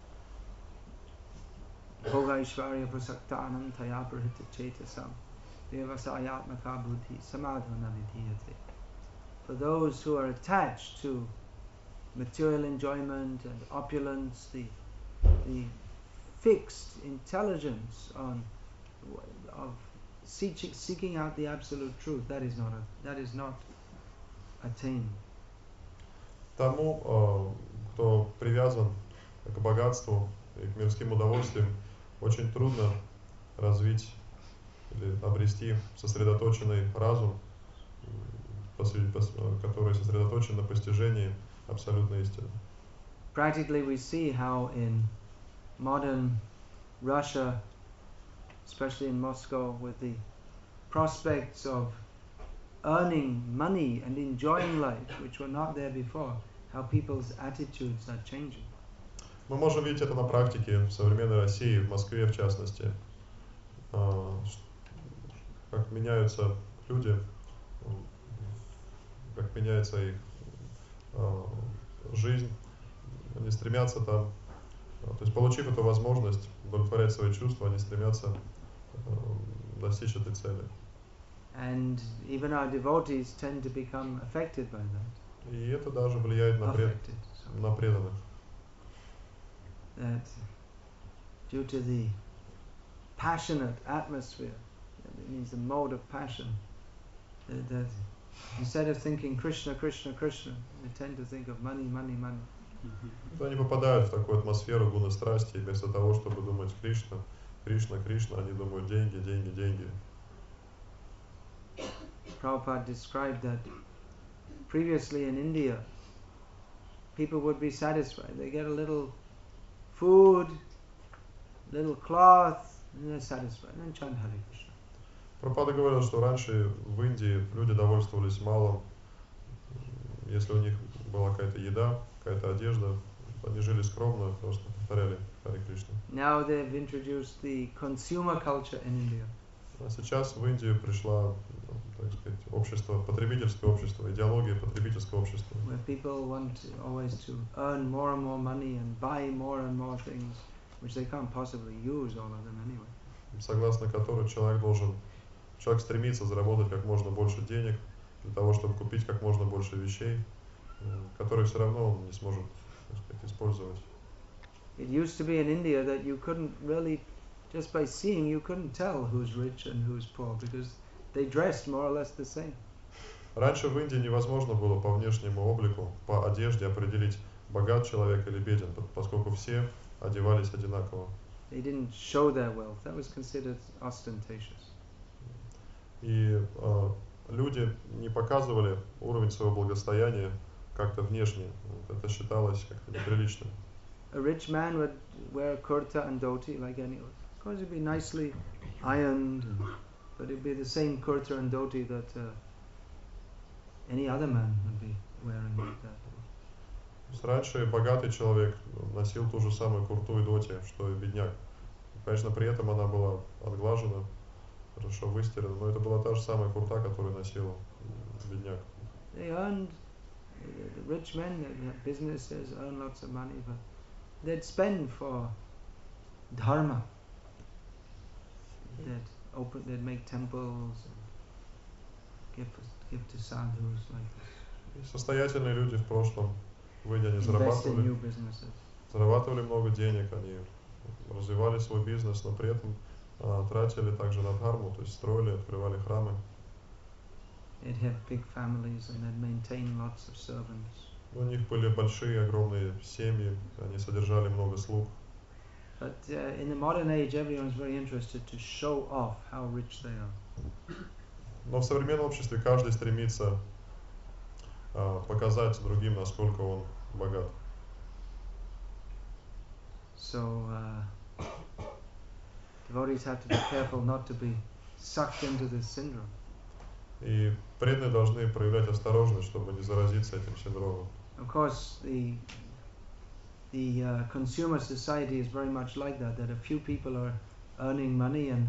Bhogaishvarya prasaktanam taya prahita chetasam devasayatmaka buddhi samadhana vidhiyate. For those who are attached to material enjoyment and opulence, the the fixed intelligence on of seeking, seeking out the absolute truth, that is not a, that is not attained. Тому, э, кто привязан к богатству и к мирским удовольствиям, очень трудно развить или обрести сосредоточенный разум, который сосредоточен на постижении абсолютной истины. Practically, we see how in modern Russia, especially in Moscow, with the prospects of earning money and enjoying life, which were not there before, how people's attitudes are changing. Мы можем видеть это на практике в современной России, в Москве в частности, как меняются люди, как меняется их жизнь, они стремятся там, то есть получив эту возможность удовлетворять свои чувства, они стремятся достичь этой цели. And even our devotees tend to become affected by that. И это даже влияет на, пред... Affected, на преданных. That due to the passionate atmosphere, that means the mode of passion, that, that instead of thinking Krishna, Krishna, Krishna, they tend to think of money, money, money. Они попадают в такую атмосферу гуны страсти, и вместо того, чтобы думать Кришна, Кришна, Кришна, они думают деньги, деньги, деньги. Prabhupada described that previously in India, people would be satisfied. They get a little food, little cloth, and they're satisfied. And then chant Hare Krishna. Прабхупада говорил, что раньше в Индии люди довольствовались малым. Если у них была какая-то еда, какая-то одежда, они жили скромно, просто повторяли Харе Кришна. Now they've introduced the consumer culture in India. А сейчас в Индию пришла, так сказать, общество, потребительское общество, идеология потребительского общества. Where people want always to earn more and more money and buy more and more things, which they can't possibly use all of them anyway. Согласно которой человек должен, человек стремится заработать как можно больше денег для того, чтобы купить как можно больше вещей, которые все равно он не сможет так сказать, использовать. It used to be in India that you couldn't really, just by seeing, you couldn't tell who's rich and who's poor because they dressed more or less the same. Раньше в Индии невозможно было по внешнему облику, по одежде определить, богат человек или беден, поскольку все одевались одинаково. They didn't show their wealth. That was considered ostentatious. И э, люди не показывали уровень своего благосостояния как-то внешне. Вот это считалось как-то неприличным. A rich man would wear kurta and dhoti like any other. Of course, it'd be nicely ironed, but it'd be the same kurta and dhoti that uh, any other man would be wearing like that. Раньше богатый человек носил ту же самую курту и доти, что и бедняк. Конечно, при этом она была отглажена, хорошо выстирана, но это была та же самая курта, которую носил бедняк. They earned, the rich men that had businesses, earn lots of money, but they'd spend for dharma. They'd open, they'd make temples and give, give to sadhus like this. И состоятельные люди в прошлом, выйдя, они Invest in зарабатывали, new businesses. зарабатывали много денег, они развивали свой бизнес, но при этом а, тратили также на дхарму, то есть строили, открывали храмы. They'd have big families and they'd maintain lots of servants. У них были большие, огромные семьи, они содержали много слуг. But uh, in the modern age, everyone's very interested to show off how rich they are. Но в современном обществе каждый стремится а, показать другим, насколько он богат. So uh, devotees have to be careful not to be sucked into this syndrome. И преданные должны проявлять осторожность, чтобы не заразиться этим синдромом. Of course, the the uh, consumer society is very much like that. That a few people are earning money, and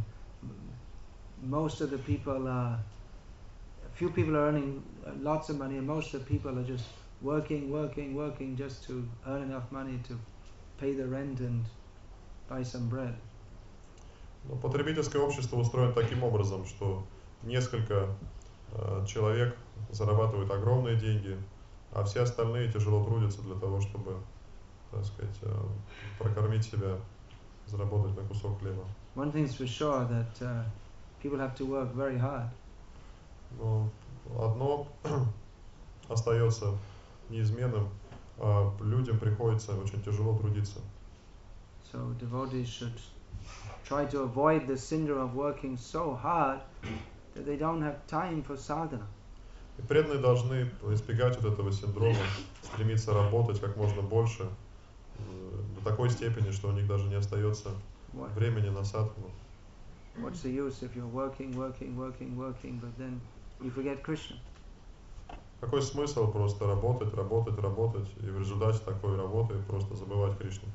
most of the people are. A few people are earning lots of money, and most of the people are just working, working, working just to earn enough money to pay the rent and buy some bread. Но потребительское общество устроено таким образом, что несколько э, человек зарабатывают огромные деньги, а все остальные тяжело трудятся для того, чтобы, так сказать, э, прокормить себя, заработать на кусок хлеба. One thing's for sure that uh, people have to work very hard. Но одно остается неизменным, э, людям приходится очень тяжело трудиться. So devotees should try to avoid the syndrome of working so hard that they don't have time for sadhana. И преданные должны избегать вот этого синдрома, стремиться работать как можно больше, э, до такой степени, что у них даже не остается What, времени на садхану. what's the use if you're working, working, working, working, but then you forget Krishna? Какой смысл просто работать, работать, работать, и в результате такой работы просто забывать Кришну?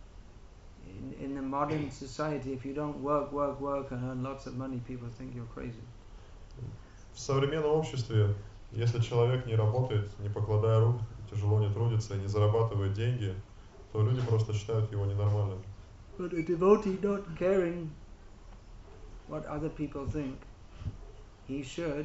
In, in the modern society, if you don't work, work, work and earn lots of money, people think you're crazy. В современном обществе, если человек не работает, не покладая рук, тяжело не трудится и не зарабатывает деньги, то люди просто считают его ненормальным. But a devotee not caring what other people think, he should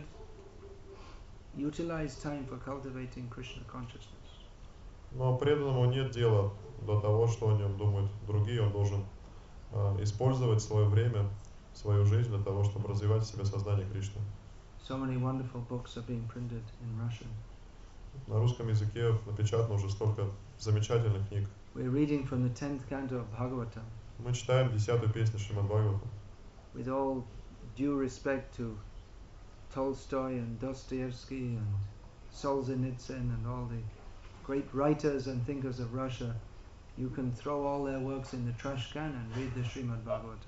utilize time for cultivating Krishna consciousness. Но преданному нет дела до того, что о нем думают другие, он должен э, использовать свое время, свою жизнь для того, чтобы развивать в себе сознание Кришны. So many wonderful books are being printed in Russian. На русском языке напечатано уже столько замечательных книг. We're reading from the tenth canto of Bhagavatam. Мы читаем десятую песню Шримад Бхагаватам. With all due respect to Tolstoy and Dostoevsky and Solzhenitsyn and all the great writers and thinkers of Russia, you can throw all their works in the trash can and read the Srimad Bhagavatam.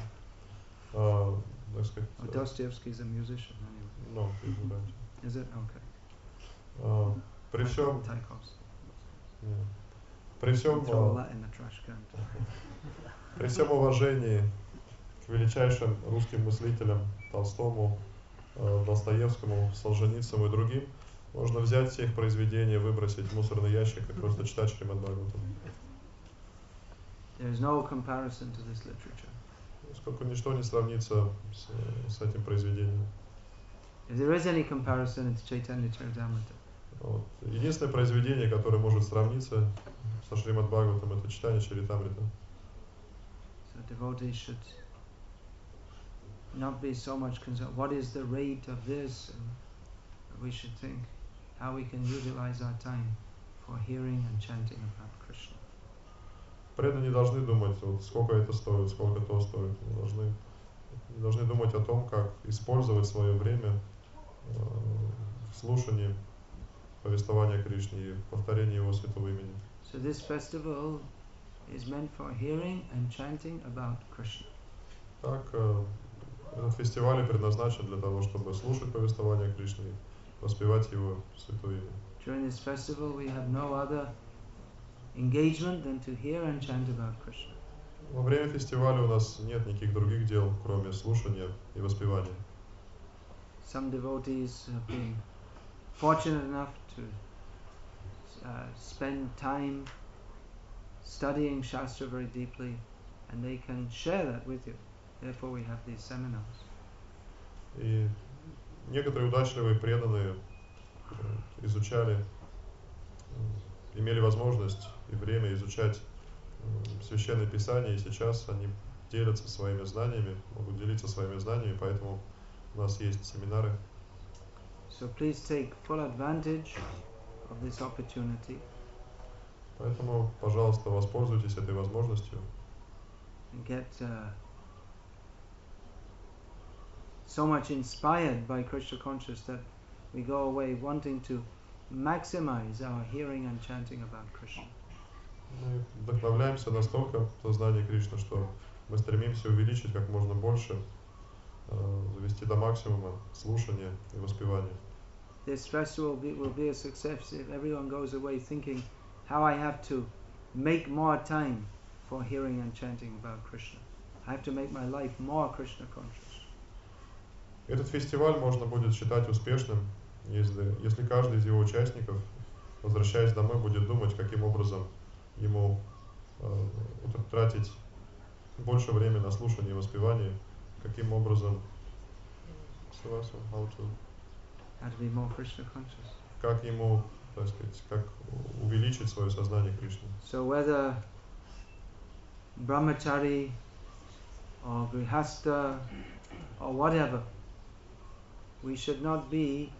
Uh, так сказать, Oh, Dostoevsky is a musician anyway. ну, извините. Is it? Okay. Uh, при всем, Tchaikovsky. yeah. при всем, Throw all uh, that in the trash can. при всем уважении к величайшим русским мыслителям Толстому, uh, Достоевскому, Солженицыну и другим, можно взять все их произведения, выбросить в мусорный ящик и просто читать Шримад Бхагаватам. There is no comparison to this literature. Поскольку ничто не сравнится с, с этим произведением. If there is any comparison, it's Chaitanya Charitamrita. Вот. Единственное произведение, которое может сравниться со Шримад Бхагаватам, это читание Чаритамрита. So devotees should not be so much concerned, what is the rate of this? And we should think how we can utilize our time for hearing and chanting about Krishna. Преданные не должны думать, вот сколько это стоит, сколько то стоит. Мы должны, мы должны думать о том, как использовать свое время э, в слушании повествования Кришны и повторении Его святого имени. So this festival is meant for hearing and chanting about Krishna. Так, э, этот фестиваль предназначен для того, чтобы слушать повествование Кришны и воспевать Его святое имя. During this festival we have no other engagement than to hear and chant about Krishna. Во время фестиваля у нас нет никаких других дел, кроме слушания и воспевания. Some devotees have been fortunate enough to uh, spend time studying Shastra very deeply, and they can share that with you. Therefore we have these seminars. И некоторые удачливые преданные изучали, имели возможность и время изучать Священное Писание, и сейчас они делятся своими знаниями, могут делиться своими знаниями, поэтому у нас есть семинары. So please take full advantage of this opportunity. Поэтому, пожалуйста, воспользуйтесь этой возможностью. And get uh, so much inspired by Krishna consciousness that we go away wanting to maximize our hearing and chanting about Krishna. Мы вдохновляемся настолько в сознании Кришны, что мы стремимся увеличить как можно больше, э, завести до максимума слушания и воспевания. This festival will be, will be a success if everyone goes away thinking how I have to make more time for hearing and chanting about Krishna. I have to make my life more Krishna conscious. Этот фестиваль можно будет считать успешным, если, если каждый из его участников, возвращаясь домой, будет думать, каким образом ему э, тратить больше времени на слушание и воспевание, каким образом how to, How to be more Krishna conscious. как ему, так сказать, как увеличить свое сознание Кришны. So whether brahmachari or grihastha or whatever, we should not be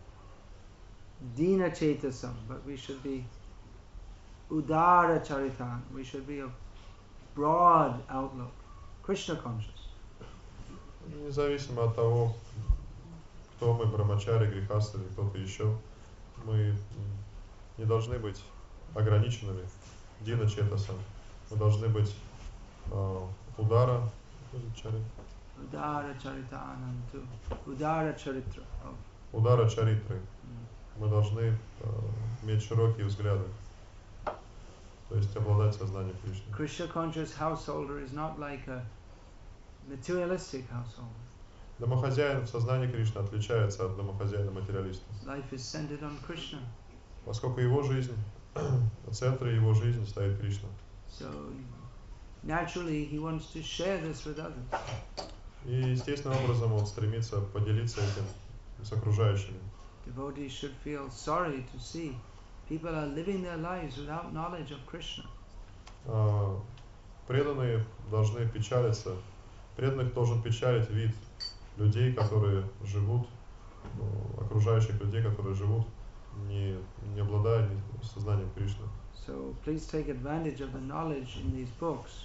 dina chetasam, but we should be udara charitan. We should be a broad outlook, Krishna conscious. Независимо от того, кто мы, брамачари, грехастха или кто-то еще, мы не должны быть ограниченными дина четасом. Мы должны быть э, удара, Udara charitanantu, udara charitra. удара чаритры. Мы должны э, иметь широкие взгляды, то есть обладать сознанием Кришны. Krishna conscious householder is not like a materialistic householder. Домохозяин в сознании Кришны отличается от домохозяина материалиста. Life is centered on Krishna. Поскольку его жизнь, в центре его жизни стоит Кришна. So naturally he wants to share this with others. И естественным образом он стремится поделиться этим с окружающими. Devotees should feel sorry to see people are living their lives without knowledge of Krishna. Uh, преданные должны печалиться. Преданных должен печалить вид людей, которые живут, ну, окружающих людей, которые живут, не, не обладая сознанием Кришны. So please take advantage of the knowledge in these books.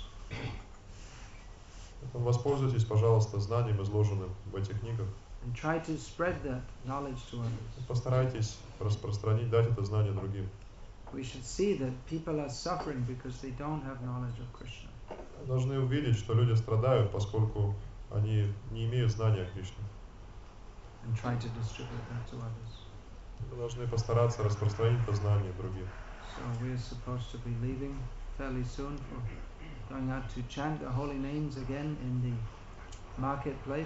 Воспользуйтесь, пожалуйста, знанием, изложенным в этих книгах. And try to spread that knowledge to others. Постарайтесь распространить, дать это знание другим. We should see that people are suffering because they don't have knowledge of Krishna. Должны увидеть, что люди страдают, поскольку они не имеют знания о Кришне. And try to distribute that to others. Мы должны постараться распространить это знание другим. So we are supposed to be leaving fairly soon for going out to chant the holy names again in the marketplace.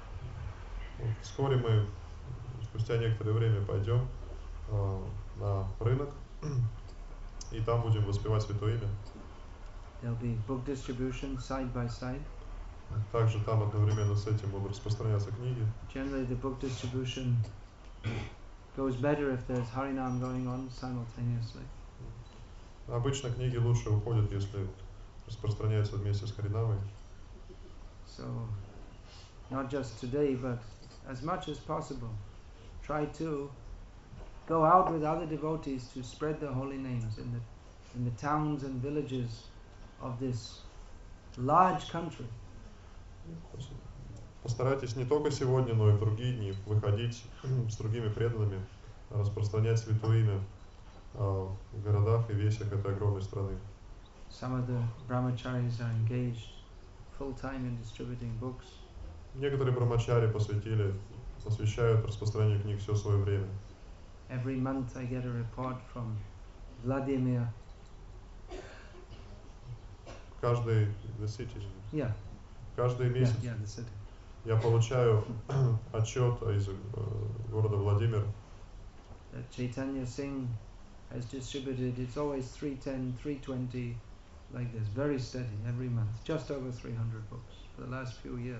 Вскоре мы, спустя некоторое время, пойдем э, на рынок, и там будем воспевать Святое Имя. There'll be book distribution side by side. Также там одновременно с этим будут распространяться книги. Generally the book distribution goes better if there's Harinam going on simultaneously. Обычно книги лучше уходят, если распространяются вместе с Харинамой. So, not just today, but as much as possible, try to go out with other devotees to spread the holy names in the in the towns and villages of this large country. Постарайтесь не только сегодня, но и в другие дни выходить с другими преданными, распространять святое имя в городах и весях этой огромной страны. Some of the brahmacharis are engaged full time in distributing books. Некоторые брамачари посвятили, посвящают распространению книг все свое время. Every month I get a report from Vladimir. Каждый the city. Yeah. Каждый месяц Yeah, yeah, the city. я получаю отчет из города Владимир. That Chaitanya Singh has distributed. It's always three ten, three twenty, like this, very steady every month, just over three hundred books for the last few years.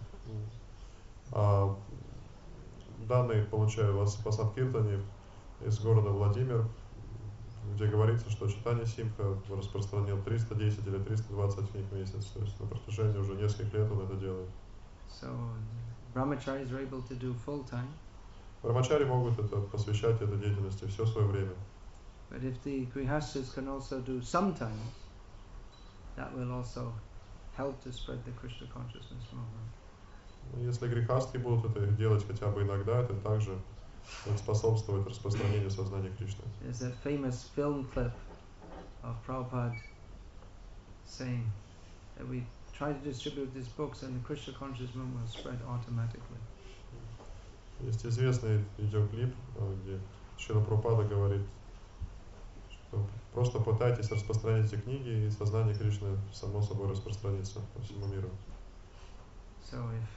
А, данные получаю вас по Санкиртане из города Владимир, где говорится, что Чайтанья Симха распространил триста десять или триста двадцать книг в месяц, то есть на протяжении уже нескольких лет он это делает. So brahmacharis are able to do full time. Брамачари могут это посвящать этой деятельности все свое время. But if the grihastas can also do sometimes, that will also help to spread the Krishna consciousness movement. Если грехастхи будут это делать хотя бы иногда, это также будет способствовать распространению сознания Кришны. There's that famous film clip of Prabhupada saying that we try to distribute these books and the Krishna consciousness movement will spread automatically. Есть известный видеоклип, где Шрила Прабхупада говорит, что просто пытайтесь распространять эти книги, и сознание Кришны само собой распространится по всему миру. So if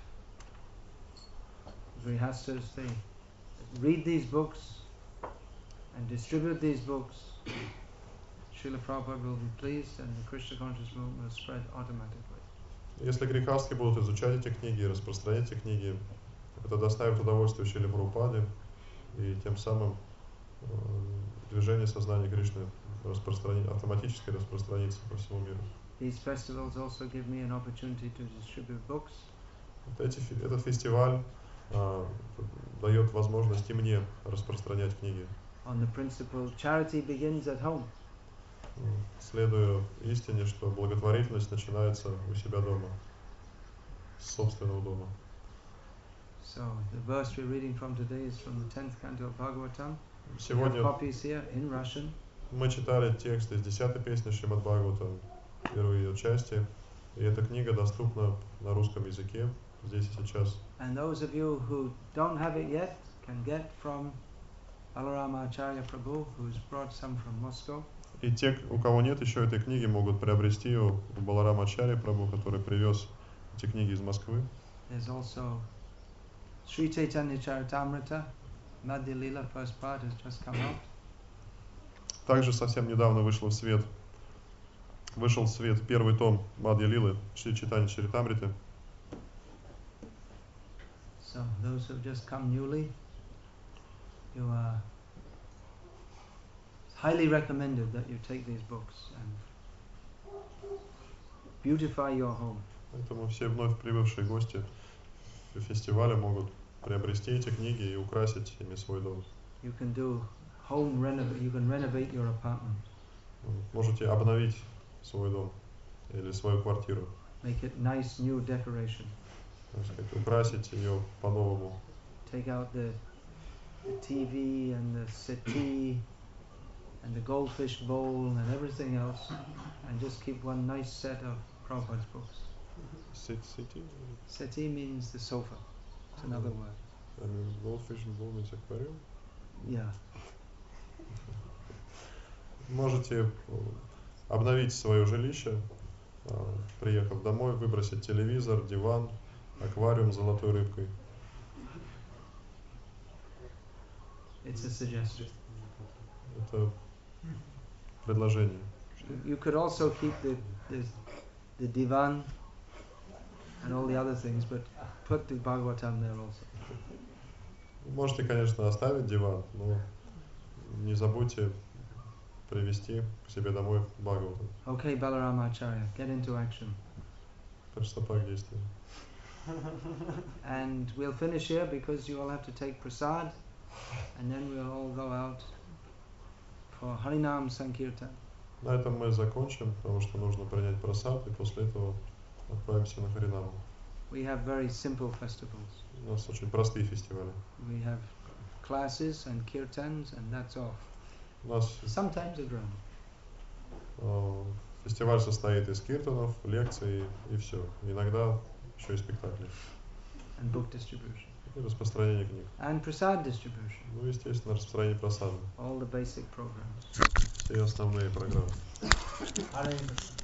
grihastas, they read these books and distribute these books, Srila Prabhupada will be pleased and the Krishna consciousness movement will spread automatically. Если грехастхи будут изучать эти книги и распространять эти книги, это доставит удовольствие Шриле Прабхупаде, и тем самым э, движение сознания Кришны распространи... автоматически распространится по всему миру. These festivals also give me an opportunity to distribute books. Вот эти, этот фестиваль э, дает возможность и мне распространять книги. On the principle, charity begins at home. Следуя истине, что благотворительность начинается у себя дома, с собственного дома. So the verse we're reading from today is from the tenth canto of Bhagavatam. Сегодня We have copies here in Russian. мы читали текст из десятой песни Шримад Бхагаватам, первой ее части, и эта книга доступна на русском языке здесь и сейчас. And those of you who don't have it yet can get from Balarama Acharya Prabhu, who's brought some from Moscow. И те, у кого нет еще этой книги, могут приобрести ее у Баларама Ачарьи Прабху, который привез эти книги из Москвы. There's also Sri Chaitanya Charitamrita, Madhya Lila, first part has just come out. Также совсем недавно вышел в свет, вышел в свет первый том Мадья Лилы Шри Чайтанья Чаритамриты. So those who have just come newly, you are highly recommended that you take these books and beautify your home. Поэтому все вновь прибывшие гости фестиваля могут приобрести эти книги и украсить ими свой дом. You can do home renovate. You can renovate your apartment. Можете обновить свой дом или свою квартиру. Make it nice new decoration. Так сказать, украсить ее по-новому. Take out the, the T V and the settee and the goldfish bowl and everything else, and just keep one nice set of Prabhupada's books. City? Settee means the sofa. It's another word. I mean, goldfish bowl means aquarium. Yeah. Можете обновить свое жилище, приехав домой, выбросить телевизор, диван, аквариум с золотой рыбкой. It's a suggestion. Это предложение. You could also keep the, the the divan and all the other things, but put the Bhagavatam there also. Можете, конечно, оставить диван, но не забудьте привести к себе домой Бхагаватам. Okay, Balarama Acharya, get into action. Приступай к действию. And we'll finish here because you all have to take prasad, and then we'll all go out for Harinam Sankirtan. На этом мы закончим, потому что нужно принять прасад, и после этого отправимся на Харинаму. We have very simple festivals. У нас очень простые фестивали. We have classes and kirtans, and that's all. У нас Sometimes a drama. э, фестиваль состоит из киртанов, лекций и все. Иногда еще и спектакли. And book distribution. И распространение книг. And prasad distribution. Ну, естественно, распространение просады. All the basic programs. Все основные программы. Hare Krishna.